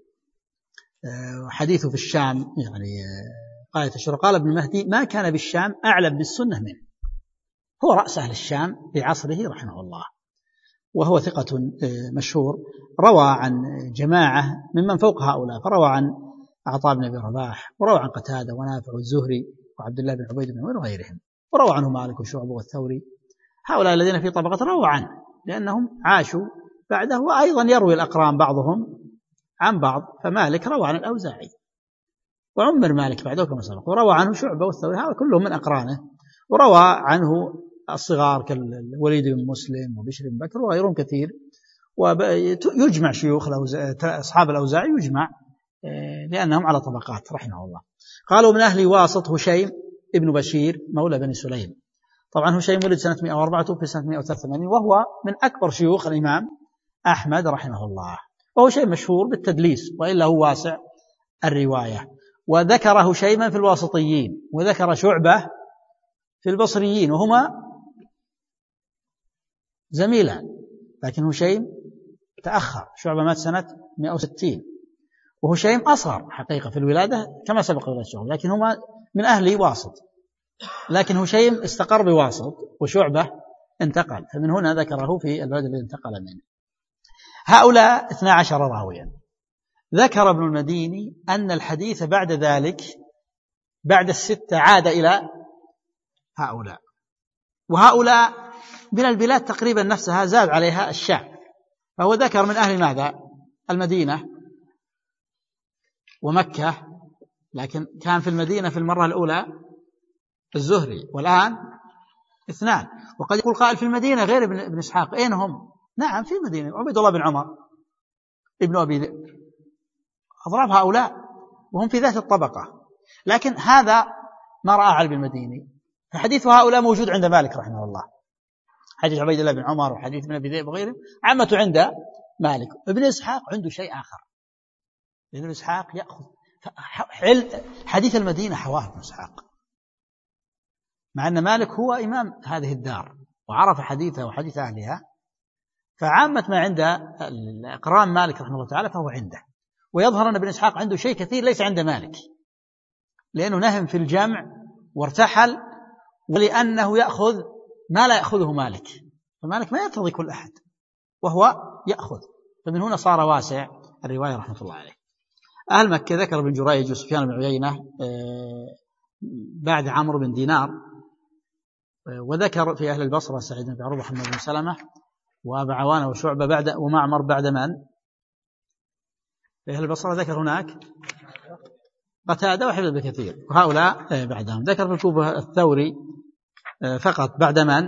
S1: حديثه في الشام يعني قال تشهر. قال ابن مهدي ما كان بالشام أعلم بالسنة منه، هو رأس أهل الشام في عصره رحمه الله، وهو ثقة مشهور. روى عن جماعة ممن فوق هؤلاء، فروى عن عطاء بن أبي رباح، وروى عن قتادة ونافع والزهري وعبد الله بن عبيد بن عمر وغيرهم، وروى عنه مالك وشعبة والثوري. هؤلاء الذين في طبقة روى عنه لأنهم عاشوا بعده، وأيضا يروي الأقران بعضهم عن بعض، فمالك روى عن الأوزاعي وعمر مالك بعده كما سبق، وروى عنه شعبة والثوري، هؤلاء كلهم من أقرانه، وروى عنه الصغار كالوليد بن مسلم وبشر بن بكر وغيرهم كثير. ويجمع شيوخ أصحاب الأوزاعي يجمع لأنهم على طبقات رحمه الله. قالوا من أهل واسط هشيم ابن بشير مولى بني سليم. طبعا هشيم ولد سنة مئة وأربعة في سنة مئة وثلاثة وثمانين، وهو من أكبر شيوخ الإمام أحمد رحمه الله، وهو شيء مشهور بالتدليس وإلا هو واسع الرواية. وذكر هشيما في الواسطيين، وذكر شعبة في البصريين، وهما زميلان، لكن هشيم تأخر، شعبة مات سنة مئة وستين، وهشيم أصغر حقيقة في الولادة كما سبق ولاد شعبة، لكن هما من أهل واسط، لكن هشيم استقر بواسط وشعبة انتقل، فمن هنا ذكره في البلد الذي انتقل منه. هؤلاء اثنا عشر راويا. ذكر ابن المديني أن الحديث بعد ذلك بعد الستة عاد إلى هؤلاء، وهؤلاء من البلاد تقريبا نفسها زاد عليها الشام، فهو ذكر من أهل ماذا؟ المدينة ومكة، لكن كان في المدينة في المرة الأولى الزهري، والآن اثنان. وقد يقول قائل في المدينة غير ابن إسحاق، أين هم؟ نعم في المدينة، عبيد الله بن عمر ابن أبي ذئب، أضراب هؤلاء وهم في ذات الطبقة، لكن هذا ما رأى علي بن المديني، فحديث هؤلاء موجود عند مالك رحمه الله، حديث عبيد الله بن عمر وحديث ابن أبي ذئب وغيره عامة عند مالك. ابن إسحاق عنده شيء آخر، ابن إسحاق يأخذ حديث المدينة حواه ابن إسحاق، مع أن مالك هو إمام هذه الدار وعرف حديثه وحديث أهلها، فعامة ما عند الأقران مالك رحمه الله تعالى فهو عنده. ويظهر أن ابن إسحاق عنده شيء كثير ليس عند مالك، لأنه نهم في الجمع وارتحل، ولأنه يأخذ ما لا يأخذه مالك، فمالك ما يرتضي كل أحد وهو يأخذ، فمن هنا صار واسع الرواية رحمة الله عليه. أهل مكة ذكر ابن جريج وسفيان بن عيينة بعد عمرو بن دينار، وذكر في أهل البصرة سعيد بن عروبة محمد بن سلمة وأبا عوانة وشعبة بعد ومعمر بعد من؟ في أهل البصرة ذكر هناك قتادة وحفظ بن كثير، وهؤلاء بعدهم. ذكر في الكوفة الثوري فقط بعد من؟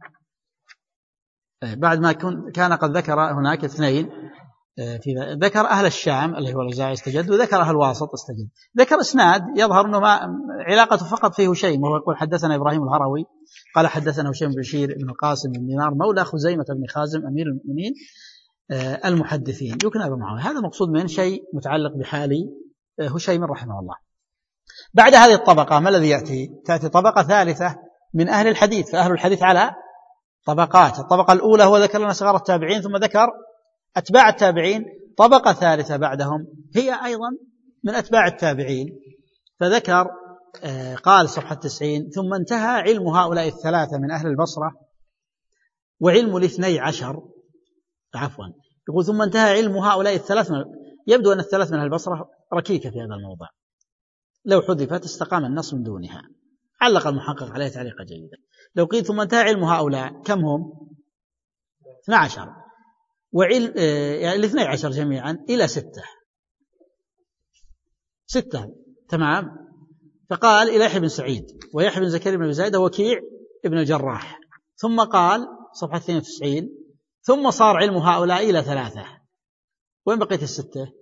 S1: بعد ما كان قد ذكر هناك اثنين، في ذكر أهل الشام اللي هو الأوزاعي استجد، وذكر أهل الواسط استجد. ذكر إسناد يظهر أنه ما علاقته فقط فيه هشيم، وهو يقول حدثنا إبراهيم الهروي قال حدثنا هشيم بن بشير بن القاسم بن دينار مولى خزيمة بن خازم أمير المؤمنين المحدثين يكنى أبو معاوية. هذا مقصود من شيء متعلق بحال هشيم رحمه الله. بعد هذه الطبقة ما الذي يأتي؟ تأتي طبقة ثالثة من أهل الحديث، فأهل الحديث على طبقات. الطبقة الأولى هو ذكر لنا صغار التابعين، ثم ذكر أتباع التابعين. طبقة ثالثة بعدهم هي أيضا من أتباع التابعين، فذكر قال صفحة تسعين ثم انتهى علم هؤلاء الثلاثة من أهل البصرة وعلم الاثني عشر، عفوا يقول ثم انتهى علم هؤلاء الثلاث من... يبدو أن الثلاث من أهل البصرة ركيكة في هذا الموضع، لو حذفت استقام النص من دونها. علق المحقق عليه تعليقا جيدا. لو قيل ثم انتهى علم هؤلاء كم هم؟ اثني عشر، وعلم يعني الاثني عشر جميعا إلى ستة ستة تمام. فقال إلى يحيى بن سعيد ويحيى بن زكريا بن زايد وكيع ابن الجراح، ثم قال صفحة اثنين وتسعين ثم صار علم هؤلاء إلى ثلاثة. وين بقيت الستة؟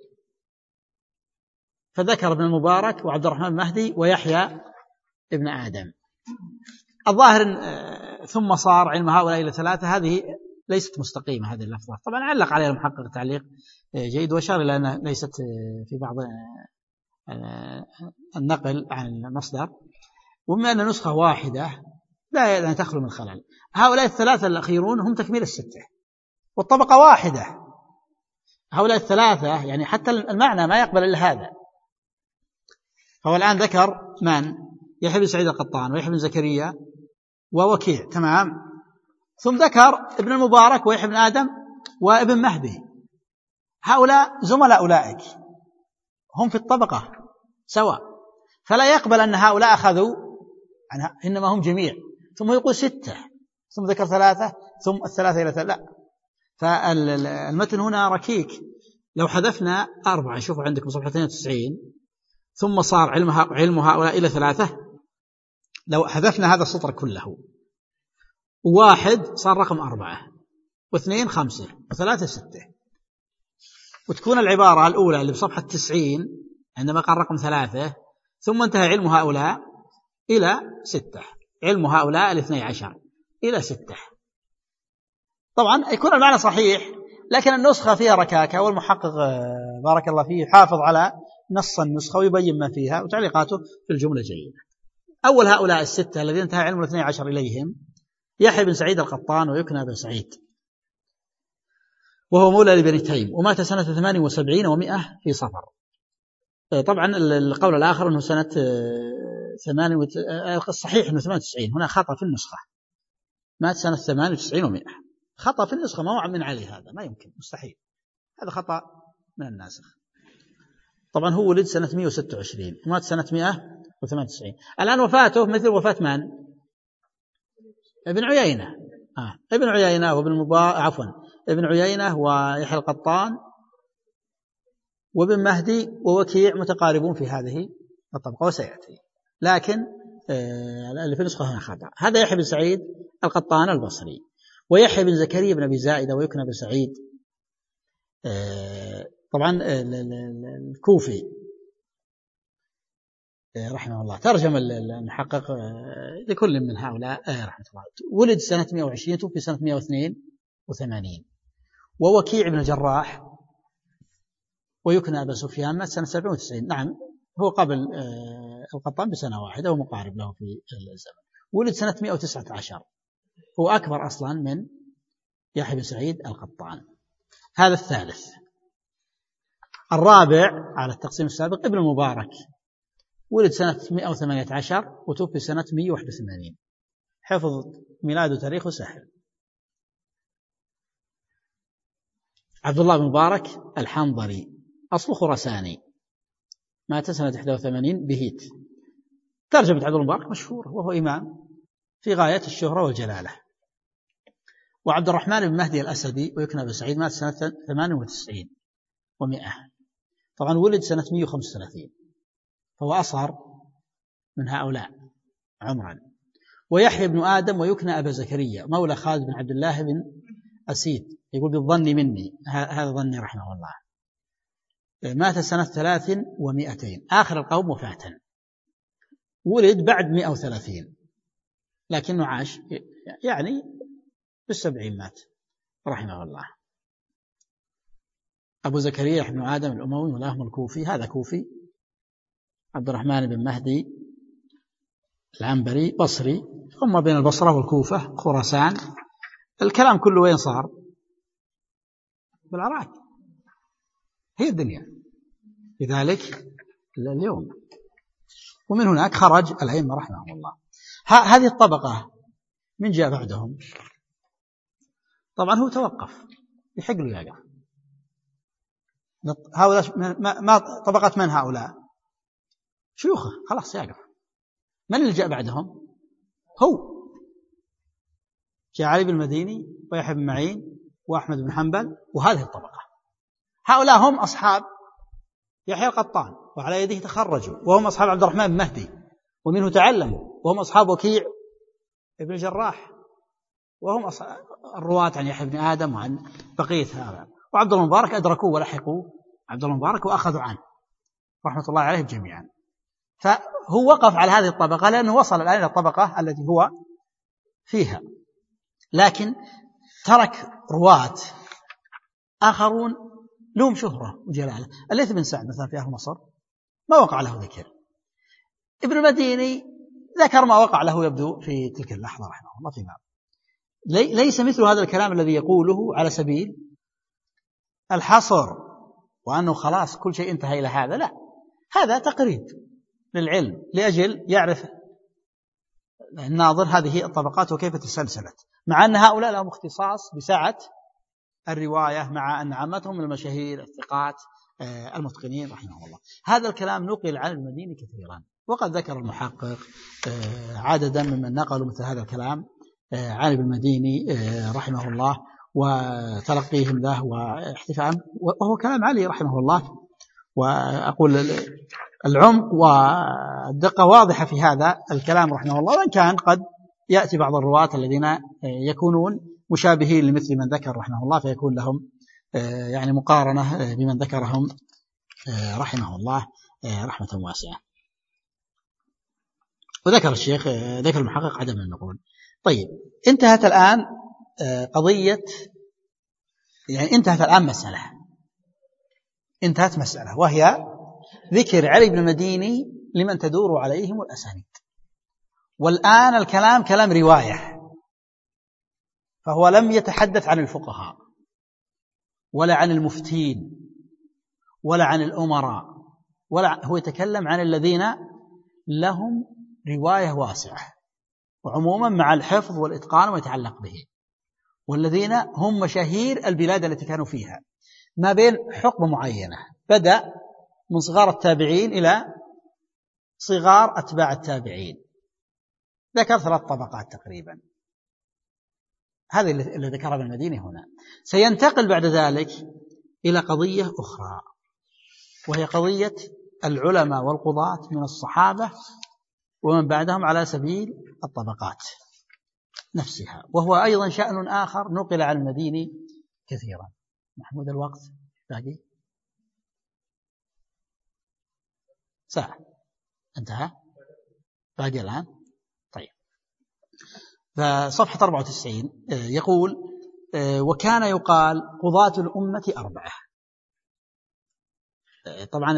S1: فذكر ابن المبارك وعبد الرحمن المهدي ويحيى ابن آدم. الظاهر ثم صار علم هؤلاء إلى ثلاثة هذه ليست مستقيمة هذه اللفظة، طبعا علق عليها المحقق تعليق جيد وأشار إلى أنها ليست في بعض النقل عن المصدر، وبما أن نسخة واحدة لا تخلو من خلل. هؤلاء الثلاثة الأخيرون هم تكميل الستة، والطبقة واحدة. هؤلاء الثلاثة يعني حتى المعنى ما يقبل إلا هذا. فهو الآن ذكر من؟ يحيى بن سعيد القطان ويحيى بن زكريا ووكيع، تمام. ثم ذكر ابن المبارك ويحيى بن آدم وابن مهدي. هؤلاء زملاء أولئك، هم في الطبقة سواء، فلا يقبل أن هؤلاء أخذوا عنها، إنما هم جميع. ثم يقول ستة، ثم ذكر ثلاثة، ثم الثلاثة إلى ثلاثة، لا. فالمتن هنا ركيك. لو حذفنا أربعة، شوفوا عندكم صفحة اثنين وتسعين، ثم صار علم هؤلاء إلى ثلاثة. لو حذفنا هذا السطر كله، واحد صار رقم أربعة، واثنين خمسة، وثلاثة ستة، وتكون العبارة الأولى اللي بصفحة تسعين عندما قال رقم ثلاثة، ثم انتهى علم هؤلاء إلى ستة، علم هؤلاء الاثني عشر إلى ستة. طبعا يكون المعنى صحيح، لكن النسخة فيها ركاكة، والمحقق بارك الله فيه حافظ على نص النسخة ويبين ما فيها، وتعليقاته في الجملة جيدة. أول هؤلاء الستة الذين انتهى علم الاثني عشر إليهم يحيى بن سعيد القطان ويكنى بن سعيد، وهو مولى لبني تيم، ومات سنة ثمانية وسبعين ومئة في صفر. طبعا القول الآخر أنه سنة ثمانية وت... الصحيح أنه ثمانية وتسعين، هنا خطأ في النسخة، مات سنة ثمانية وتسعين ومئة، خطأ في النسخة، ما هو من عليه، هذا ما يمكن، مستحيل، هذا خطأ من الناسخ. طبعا هو ولد سنة مئة وستة وعشرين ومات سنة مئة وثمانية وتسعين. الآن وفاته مثل وفاة من؟ ابن عيينة. آه. ابن عيينة وابن مبارك، عفوا ابن عيينة ويحيى القطان وابن مهدي ووكيع متقاربون في هذه الطبقة وسيأتي، لكن آه اللي في النسخة هنا خطأ. هذا يحيى بن سعيد القطان البصري، ويحيى بن زكريا بن أبي زائدة ويكنى بن سعيد آه طبعا الكوفي رحمه الله. ترجم المحقق لكل من هؤلاء رحمه الله. ولد سنة مئة وعشرين، توفي سنة مئة واثنين وثمانين. ووكيع بن الجراح ويكنى أبا سفيان مات سنة سبعين وتسعين. نعم، هو قبل القطان بسنة واحدة ومقارب له في الزمن. ولد سنة مئة وتسعة عشر، هو أكبر أصلا من يحيى بن سعيد القطان. هذا الثالث. الرابع على التقسيم السابق ابن المبارك، ولد سنة مئة وثمانية عشر وتوفي سنة مئة وواحد وثمانين. حفظ ميلاد وتاريخه سهل. عبد الله بن مبارك الحنظلي أصله خراساني، مات سنة واحد وثمانين بهيت. ترجمة عبد الله مبارك مشهورة، وهو إمام في غاية الشهرة والجلالة. وعبد الرحمن بن مهدي الأسدي ويكنى بن سعيد مات سنة ثمانية وتسعين ومئة، طبعا ولد سنة مئة وخمسة وثلاثين، فهو أصغر من هؤلاء عمرا. ويحيى بن آدم ويكنى أبا زكريا مولى خالد بن عبد الله بن أسيد، يقول بالظن مني، هذا ظني رحمه الله. مات سنة ثلاث ومئتين، آخر القوم وفاة. ولد بعد مئة وثلاثين لكنه عاش يعني بالسبعين مات رحمه الله. أبو زكريا بن آدم الأموي ولاهم الكوفي، هذا كوفي. عبد الرحمن بن مهدي العنبري بصري، ثم بين البصرة والكوفة خراسان. الكلام كله وين صار؟ بالعراق، هي الدنيا لذلك اليوم. ومن هناك خرج الأئمة رحمهم الله. هذه الطبقة من جاء بعدهم؟ طبعا هو توقف، يحق له يقف. هؤلاء ما, ما طبقة من هؤلاء؟ شيوخه، خلاص يقف. من اللي جاء بعدهم؟ هو جاء علي بن المديني ويحيى بن معين وأحمد بن حنبل، وهذه الطبقة. هؤلاء هم أصحاب يحيى القطان وعلى يده تخرجوا، وهم أصحاب عبد الرحمن بن مهدي ومنه تعلموا، وهم أصحاب وكيع ابن الجراح، وهم أصحاب الرواة عن يحيى بن آدم وعن بقية هذا. وعبد الله المبارك أدركوا ولحقوا عبد الله المبارك وأخذوا عنه رحمة الله عليهم جميعا. فهو وقف على هذه الطبقة لأنه وصل الآن إلى الطبقة التي هو فيها، لكن ترك رواة آخرون لهم شهرة وجلالة. الليث بن سعد مثلا في أهل مصر ما وقع له ذكر. ابن المديني ذكر ما وقع له يبدو في تلك اللحظة رحمه الله في باب. ليس مثل هذا الكلام الذي يقوله على سبيل الحصر وأنه خلاص كل شيء انتهى إلى هذا، لا، هذا تقريب للعلم لأجل يعرف الناظر هذه الطبقات وكيف تسلسلت، مع أن هؤلاء لهم اختصاص بسعة الرواية، مع أن عامتهم من المشاهير الثقات المتقنين رحمه الله. هذا الكلام نقل عن المديني كثيرا، وقد ذكر المحقق عددا ممن نقلوا مثل هذا الكلام عن المديني رحمه الله وتلقيهم له واحتفاء، وهو كلام علي رحمه الله. وأقول العمق والدقة واضحة في هذا الكلام رحمه الله، وإن كان قد يأتي بعض الرواة الذين يكونون مشابهين لمثل من ذكر رحمه الله، فيكون لهم يعني مقارنة بمن ذكرهم رحمه الله رحمة واسعة. وذكر الشيخ ذكر المحقق عدم النقول. طيب، انتهت الآن قضية، يعني انتهت الآن مسألة انتهت مسألة وهي ذكر علي بن المديني لمن تدور عليهم الأسانيد. والآن الكلام كلام رواية، فهو لم يتحدث عن الفقهاء ولا عن المفتين ولا عن الأمراء، ولا هو يتكلم عن الذين لهم رواية واسعة وعموما مع الحفظ والإتقان ويتعلق به، والذين هم مشاهير البلاد التي كانوا فيها، ما بين حقبة معينة، بدأ من صغار التابعين إلى صغار أتباع التابعين، ذكر ثلاث طبقات تقريبا. هذا اللي ذكره ابن المديني هنا. سينتقل بعد ذلك إلى قضية أخرى، وهي قضية العلماء والقضاة من الصحابة ومن بعدهم على سبيل الطبقات نفسها، وهو أيضا شأن آخر نقل عن المديني كثيرا. محمود الوقت باقي ساعة انتهى، باقي الآن. طيب، فصفحة أربعة وتسعين يقول: وكان يقال قضاة الأمة أربعة. طبعا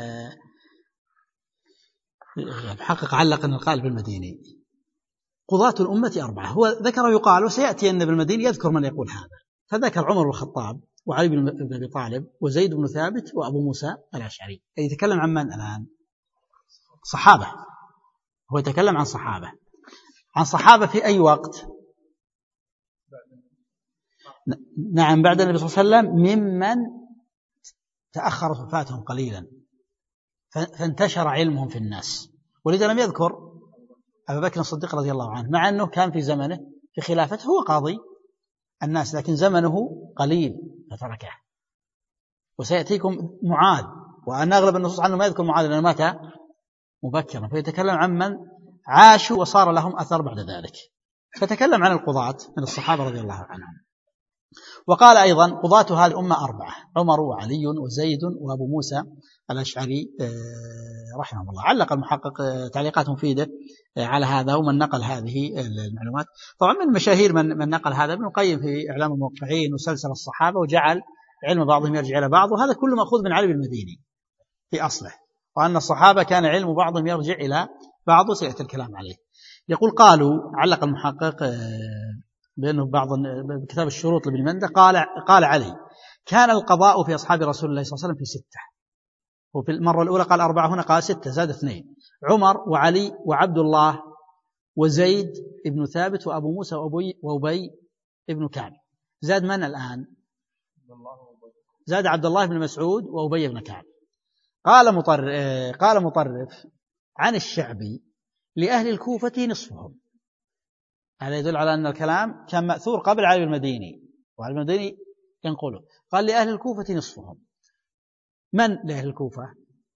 S1: محقق علق أن القائل بالمديني قضاة الأمة أربعة، هو ذكر يقال، وسيأتي أن ابن المديني يذكر من يقول هذا، فذكر عمر بن الخطاب وعلي بن أبي طالب وزيد بن ثابت وأبو موسى الأشعري. يتكلم عن من الآن؟ صحابة، هو يتكلم عن صحابة. عن صحابة في أي وقت؟ نعم، بعد النبي صلى الله عليه وسلم، ممن تأخر وفاتهم قليلا فانتشر علمهم في الناس، ولذا لم يذكر أبا بكر الصديق رضي الله عنه، مع أنه كان في زمنه في خلافته هو قاضي الناس، لكن زمنه قليل فتركه. وسيأتيكم معاذ، وأن أغلب النصوص عنه ما يذكر معاذ لأنه مات مبكرا، فيتكلم عن من عاشوا وصار لهم أثر بعد ذلك. فتكلم عن القضاة من الصحابة رضي الله عنهم. وقال أيضا: قضاة هذه الأمة أربعة: عمر وعلي وزيد وأبو موسى الأشعري رحمه الله. علق المحقق تعليقات مفيدة على هذا، ومن نقل هذه المعلومات طبعا من المشاهير من, من نقل هذا ابن القيم في إعلام الموقعين وسلسل الصحابة، وجعل علم بعضهم يرجع إلى بعض، وهذا كله مأخوذ من علي بن المديني في أصله، وأن الصحابة كان علم بعضهم يرجع إلى بعض، سيأتي الكلام عليه. يقول: قالوا، علق المحقق بأنه بعض كتاب الشروط لابن منده قال قال علي: كان القضاء في أصحاب رسول الله صلى الله عليه وسلم في ستة، وفي المرة الأولى قال أربعة، هنا قال ستة زاد اثنين: عمر وعلي وعبد الله وزيد ابن ثابت وأبو موسى وأبي, وأبي ابن كعب. زاد من الآن؟ زاد عبد الله بن مسعود وأبي بن كعب. قال مطرف, قال مطرف عن الشعبي: لأهل الكوفة نصفهم. هذا يدل على أن الكلام كان مأثور قبل علي المديني، وعلي المديني ينقله. قال: لأهل الكوفة نصفهم. من لأهل الكوفة؟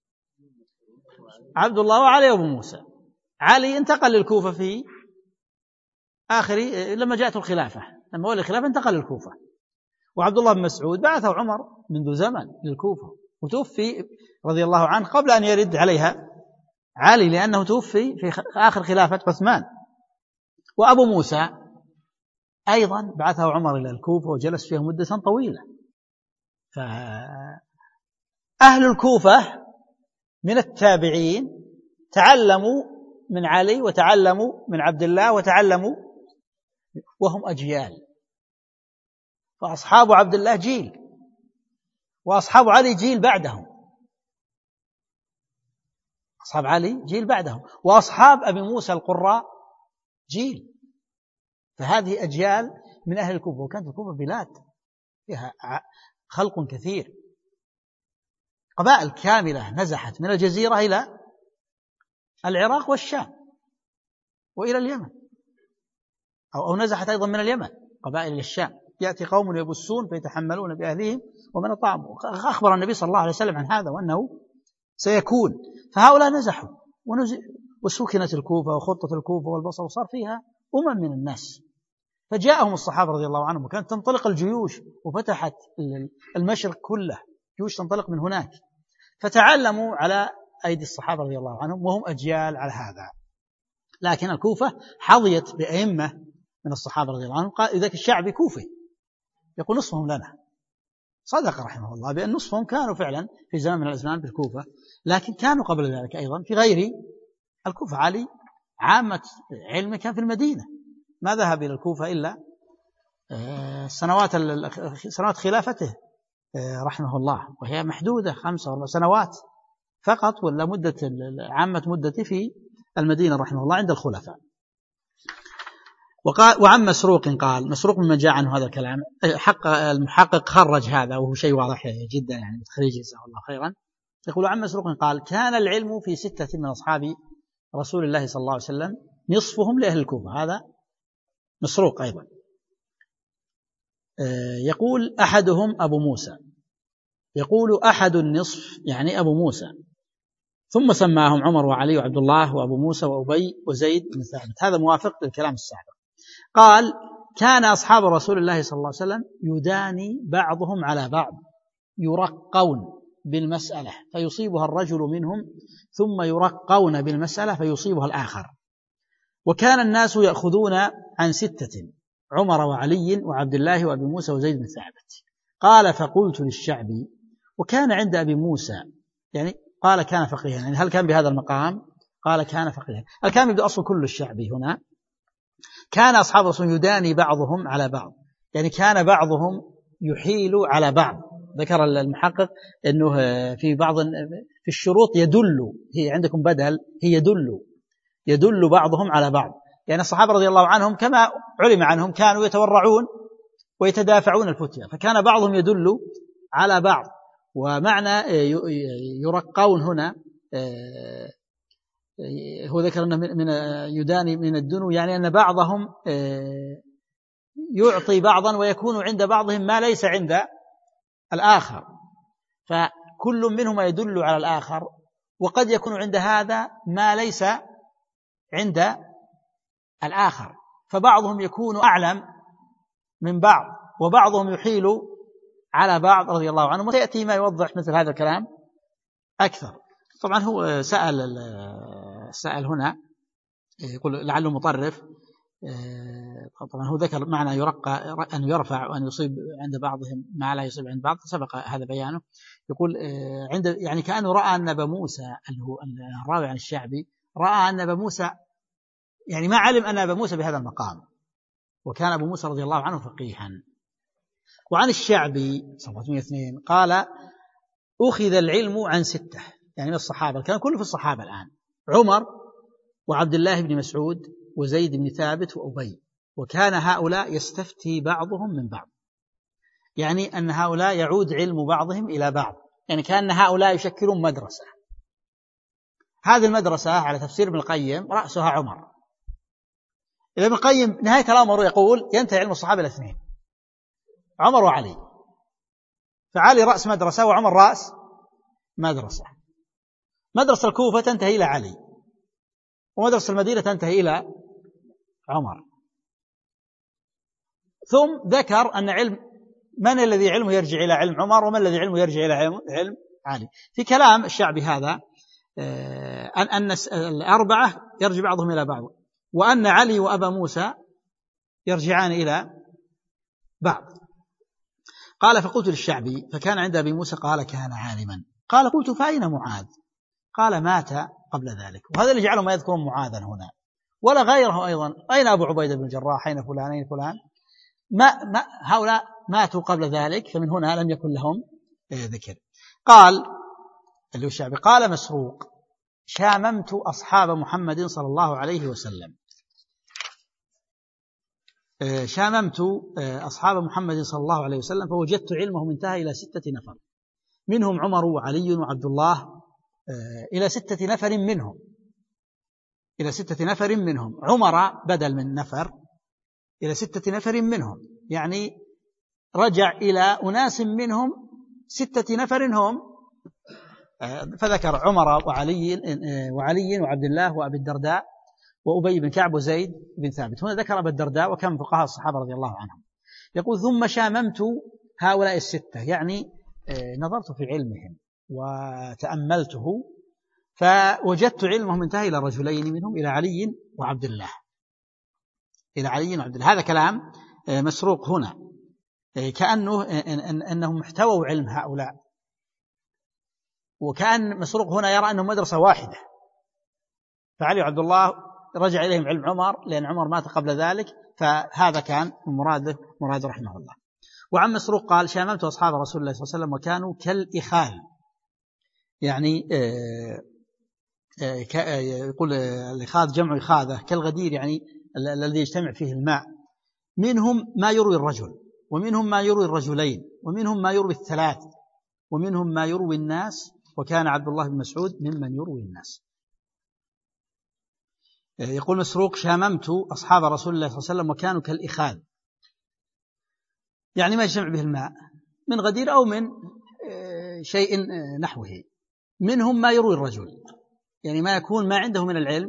S1: عبد الله وعلي وأبو موسى. علي انتقل للكوفة في آخر لما جاءته الخلافة، لما ولي الخلافة انتقل للكوفة. وعبد الله بن مسعود بعثه عمر منذ زمن للكوفة، وتوفي رضي الله عنه قبل أن يرد عليها علي، لأنه توفي في آخر خلافة عثمان. وأبو موسى أيضا بعثه عمر إلى الكوفة وجلس فيها مدة طويلة. فأهل الكوفة من التابعين تعلموا من علي وتعلموا من عبد الله وتعلموا وهم أجيال، فأصحاب عبد الله جيل، وأصحاب علي جيل بعدهم، أصحاب علي جيل بعدهم، وأصحاب أبي موسى القراء جيل. فهذه أجيال من أهل الكوفة، وكانت الكوفة بلاد فيها خلق كثير، قبائل كاملة نزحت من الجزيرة إلى العراق والشام وإلى اليمن، أو, أو نزحت أيضا من اليمن قبائل إلى الشام. يأتي قوم يبسون فيتحملون بأهلهم ومن أطعموا. أخبر النبي صلى الله عليه وسلم عن هذا وأنه سيكون. فهؤلاء نزحوا وسكنت الكوفة وخطة الكوفة والبصر، وصار فيها أمم من الناس. فجاءهم الصحابة رضي الله عنهم، وكانت تنطلق الجيوش وفتحت المشرق كله، جيوش تنطلق من هناك، فتعلموا على أيدي الصحابة رضي الله عنهم وهم أجيال على هذا. لكن الكوفة حظيت بأئمة من الصحابة رضي الله عنهم. قال إذا الشعبي كوفي يقول نصفهم لنا، صدق رحمه الله بأن نصفهم كانوا فعلا في زمن من الأزمان بالكوفة، لكن كانوا قبل ذلك أيضا في غير الكوفة. علي عامة علمه كان في المدينة، ما ذهب إلى الكوفة إلا سنوات سنوات خلافته رحمه الله، وهي محدودة خمسة أو أربع سنوات فقط، ولا مدة عامة مدته في المدينة رحمه الله عند الخلفاء. وقال وعن مسروق قال، مسروق مما جاء عنه هذا الكلام، حق المحقق خرج هذا وهو شيء واضح جدا يعني بتخريج جزاه الله خيرا. يقول عن مسروق قال كان العلم في ستة من أصحاب رسول الله صلى الله عليه وسلم نصفهم لأهل الكوفة. هذا مسروق أيضا. يقول أحدهم أبو موسى، يقول أحد النصف يعني أبو موسى، ثم سماهم عمر وعلي وعبد الله وأبو موسى وأبي وزيد بن ثابت. هذا موافق للكلام السابق. قال كان أصحاب رسول الله صلى الله عليه وسلم يداني بعضهم على بعض، يرقون بالمسألة فيصيبها الرجل منهم، ثم يرقون بالمسألة فيصيبها الآخر. وكان الناس يأخذون عن ستة، عمر وعلي وعبد الله وأبي موسى وزيد بن ثابت. قال فقلت للشعبي وكان عند أبي موسى، يعني قال كان فقيها، يعني هل كان بهذا المقام؟ قال كان فقيها. الكلام يبدأ أصل كل الشعبي هنا. كان أصحاب رسول يداني بعضهم على بعض، يعني كان بعضهم يحيل على بعض. ذكر المحقق أنه في بعض في الشروط يدل، هي عندكم بدل، هي يدل يدل بعضهم على بعض. يعني الصحابة رضي الله عنهم كما علم عنهم كانوا يتورعون ويتدافعون الفتية، فكان بعضهم يدل على بعض. ومعنى يرقون هنا هو ذكر أنه من يداني من الدنو، يعني أن بعضهم يعطي بعضا ويكون عند بعضهم ما ليس عند الآخر، فكل منهما يدل على الآخر، وقد يكون عند هذا ما ليس عند الآخر، فبعضهم يكون أعلم من بعض وبعضهم يحيل على بعض رضي الله عنهم. وسيأتي ما يوضح مثل هذا الكلام أكثر. طبعا هو سأل سأل هنا يقول لعله مطرف، طبعا هو ذكر معنى يرقى أن يرفع وأن يصيب عند بعضهم ما لا يصيب عند بعض، سبق هذا بيانه. يقول عند يعني كأنه رأى أن أبا موسى اللي هو الراوي عن الشعبي رأى أن أبا موسى، يعني ما علم أن أبا موسى بهذا المقام، وكان أبو موسى رضي الله عنه فقيها. وعن الشعبي صفحة مئة واثنين قال أخذ العلم عن ستة، يعني من الصحابة، كان كله في الصحابة الآن، عمر وعبد الله بن مسعود وزيد بن ثابت وأبي، وكان هؤلاء يستفتي بعضهم من بعض، يعني أن هؤلاء يعود علم بعضهم إلى بعض، يعني كأن هؤلاء يشكلون مدرسة. هذه المدرسة على تفسير ابن القيم رأسها عمر. ابن القيم نهاية الأمر يقول ينتهي علم الصحابة الاثنين، عمر وعلي، فعلي رأس مدرسة وعمر رأس مدرسة. مدرسة الكوفة تنتهي إلى علي، ومدرسة المدينة تنتهي إلى عمر. ثم ذكر أن علم من الذي علمه يرجع إلى علم عمر، ومن الذي علمه يرجع إلى علم, علم علي. في كلام الشعبي هذا أن أن الأربعة يرجع بعضهم إلى بعض، وأن علي وأبا موسى يرجعان إلى بعض. قال فقلت للشعبي فكان عند أبي موسى قال كان عالما. قال قلت فأين معاذ؟ قال مات قبل ذلك. وهذا اللي جعلهم يذكرون معاذا هنا، ولا غيره أيضا. أين أبو عبيدة بن الجراح؟ أين فلان؟ أين فلان؟ ما ما هؤلاء ماتوا قبل ذلك، فمن هنا لم يكن لهم ذكر. قال اللي هو الشعبي قال مسروق: شاممت أصحاب محمد صلى الله عليه وسلم. شاممت أصحاب محمد صلى الله عليه وسلم فوجدت علمهم انتهى إلى ستة نفر، منهم عمر وعلي وعبد الله، إلى ستة نفر منهم إلى ستة نفر منهم عمر بدل من نفر إلى ستة نفر منهم، يعني رجع إلى أناس منهم ستة نفر هم، فذكر عمر وعلي وعلي وعبد الله وأبي الدرداء وأبي بن كعب وزيد بن ثابت. هنا ذكر أبي الدرداء وكان فقهاء الصحابة رضي الله عنهم. يقول: ثم شاممت هؤلاء الستة، يعني نظرت في علمهم وتأملته فوجدت علمهم انتهى إلى رجلين منهم، إلى علي وعبد الله إلى علي وعبد الله. هذا كلام مسروق هنا، كأنه أنهم احتووا علم هؤلاء، وكأن مسروق هنا يرى أنهم مدرسة واحدة، فعلي وعبد الله رجع إليهم علم عمر لأن عمر مات قبل ذلك، فهذا كان مراده مراد رحمه الله. وعن مسروق قال: شاممت أصحاب رسول الله صلى الله عليه وسلم وكانوا كالإخال، يعني يقول الإخاذ جمع إخاذة، كالغدير يعني الذي يجتمع فيه الماء، منهم ما يروي الرجل ومنهم ما يروي الرجلين ومنهم ما يروي الثلاث ومنهم ما يروي الناس، وكان عبد الله بن مسعود ممن يروي الناس. يقول مسروق: شاممت أصحاب رسول الله صلى الله عليه وسلم وكانوا كالإخاذ، يعني ما يجتمع به الماء من غدير أو من شيء نحوه، منهم ما يروي الرجل، يعني ما يكون ما عنده من العلم،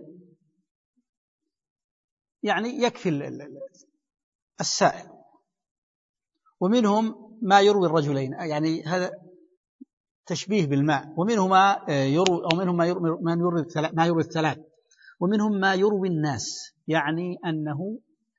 S1: يعني يكفي السائل، ومنهم ما يروي الرجلين، يعني هذا تشبيه بالماء، ومنهم ما يروي أو منهم ما يروي ما يروي ما يروي الثلاث، ومنهم ما يروي الناس، يعني أنه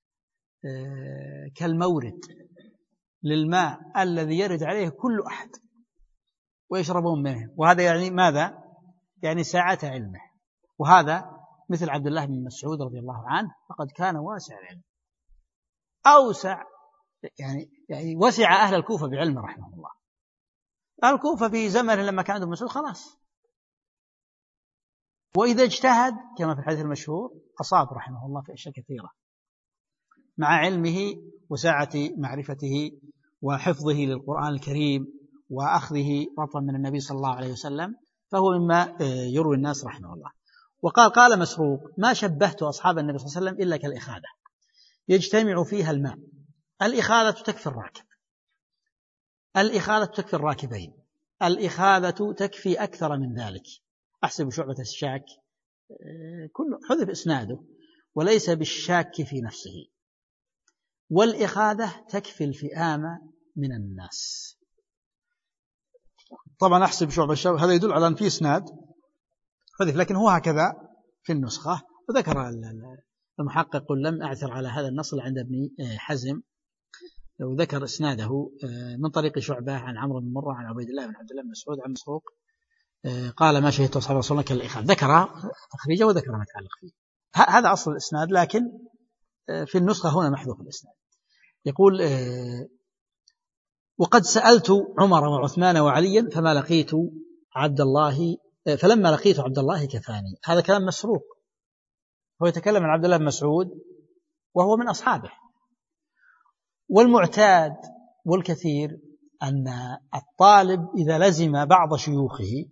S1: كالمورد للماء الذي يرد عليه كل أحد ويشربون منه، وهذا يعني ماذا؟ يعني ساعة علمه. وهذا مثل عبد الله بن مسعود رضي الله عنه، فقد كان واسع العلم، أوسع يعني, يعني وسع أهل الكوفة بعلمه رحمه الله. أهل الكوفة في زمنه لما كان ابن مسعود خلاص، وإذا اجتهد كما في الحديث المشهور أصاب رحمه الله في أشياء كثيرة، مع علمه وسعة معرفته وحفظه للقرآن الكريم وأخذه رطا من النبي صلى الله عليه وسلم، فهو مما يروي الناس رحمه الله. وقال قال مسروق: ما شبهت أصحاب النبي صلى الله عليه وسلم إلا كالإخاذة يجتمع فيها الماء. الإخاذة تكفي الراكب، الإخاذة تكفي الراكبين، الإخاذة تكفي أكثر من ذلك. أحسب شعبة الشاك كله حذف إسناده وليس بالشاك في نفسه، والإخاذة تكفي الفئام من الناس. طبعا أحسب شعبة الشاك هذا يدل على أن في إسناد حذف، لكن هو هكذا في النسخة. وذكر المحقق: لم أعثر على هذا النص عند ابن حزم، لو ذكر إسناده من طريق شعبة عن عمرو بن مرة عن عبيد الله بن عبد الله بن مسعود عن مسروق قال: ما شهدت أصحاب رسول الله كالإخاذ. ذكر تخريجه وذكر ما يتعلق فيه. هذا أصل الإسناد، لكن في النسخة هنا محذوف الإسناد. يقول: وقد سألت عمر وعثمان وعليا فما لقيت عبد الله فلما لقيت عبد الله كفاني. هذا كلام مسروق، هو يتكلم عن عبد الله بن مسعود وهو من أصحابه. والمعتاد والكثير أن الطالب إذا لزم بعض شيوخه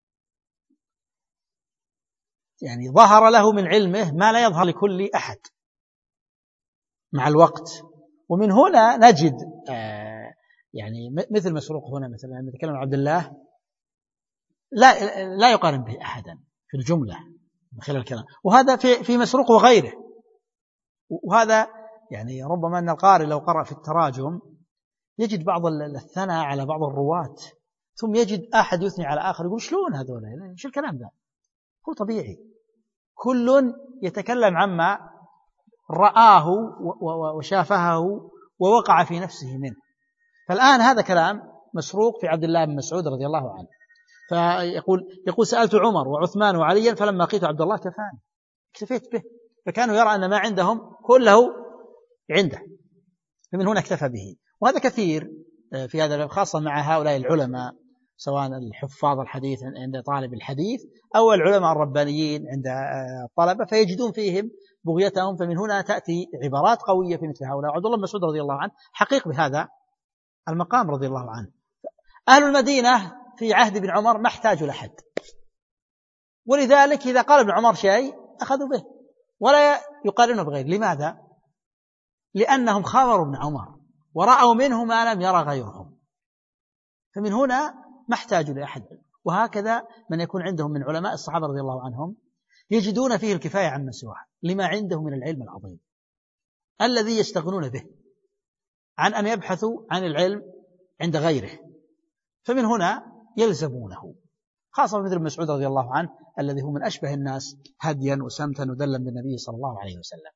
S1: يعني ظهر له من علمه ما لا يظهر لكل أحد مع الوقت. ومن هنا نجد آه يعني مثل مسروق هنا مثلا لما نتكلم عن عبد الله لا لا يقارن به أحدا في الجملة من خلال الكلام، وهذا في في مسروق وغيره. وهذا يعني ربما أن القارئ لو قرأ في التراجم يجد بعض الثناء على بعض الرواة، ثم يجد أحد يثني على آخر يقول: شلون هذول؟ شو الكلام ذا؟ هو طبيعي، كل يتكلم عما رآه وشافهه ووقع في نفسه منه. فالآن هذا كلام مسروق في عبد الله بن مسعود رضي الله عنه، فيقول يقول سألت عمر وعثمان وعليا فلما لقيت عبد الله كفاني، اكتفيت به. فكانوا يرى أن ما عندهم كله عنده، فمن هنا اكتفى به. وهذا كثير في هذا الباب، خاصة مع هؤلاء العلماء سواء الحفاظ الحديث عند طالب الحديث أو العلماء الربانيين عند الطلبة، فيجدون فيهم بغيتهم. فمن هنا تأتي عبارات قوية في مثل هؤلاء. عبد الله بن مسعود رضي الله عنه حقيق بهذا المقام رضي الله عنه. أهل المدينة في عهد ابن عمر ما احتاجوا لأحد، ولذلك إذا قال ابن عمر شيء أخذوا به ولا يقارنوا بغيره. لماذا؟ لأنهم خابروا ابن عمر ورأوا منه ما لم يرى غيرهم، فمن هنا ما احتاجوا لأحد. وهكذا من يكون عندهم من علماء الصحابة رضي الله عنهم يجدون فيه الكفاية عما سواه، لما عنده من العلم العظيم الذي يستغنون به عن أن يبحثوا عن العلم عند غيره، فمن هنا يلزمونه، خاصة مثل ابن مسعود رضي الله عنه الذي هو من أشبه الناس هديا وسمتا ودلا بالنبي صلى الله عليه وسلم.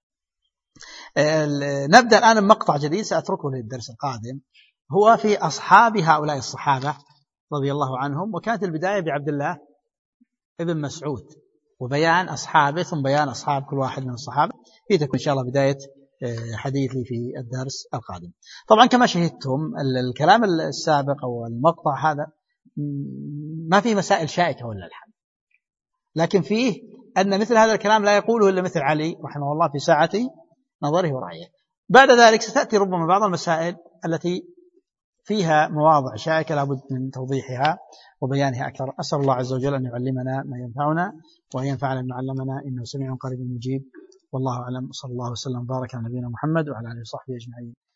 S1: نبدأ الآن بمقطع جديد سأتركه للدرس القادم، هو في أصحاب هؤلاء الصحابة رضي الله عنهم، وكانت البداية بعبد الله ابن مسعود وبيان أصحابه ثم بيان أصحاب كل واحد من الصحابة. في تكون إن شاء الله بداية حديثي في الدرس القادم. طبعا كما شهدتم الكلام السابق أو المقطع هذا ما فيه مسائل شائكة ولا الحمد، لكن فيه أن مثل هذا الكلام لا يقوله إلا مثل علي رحمه الله في ساعة نظره ورأيه. بعد ذلك ستأتي ربما بعض المسائل التي فيها مواضع شائكة لابد من توضيحها وبيانها أكثر. أسأل الله عز وجل أن يعلمنا ما ينفعنا وأن ينفعنا بما علمنا، إنه سميع قريب مجيب. والله أعلم، صلى الله وسلم وبارك على نبينا محمد وعلى آله وصحبه أجمعين.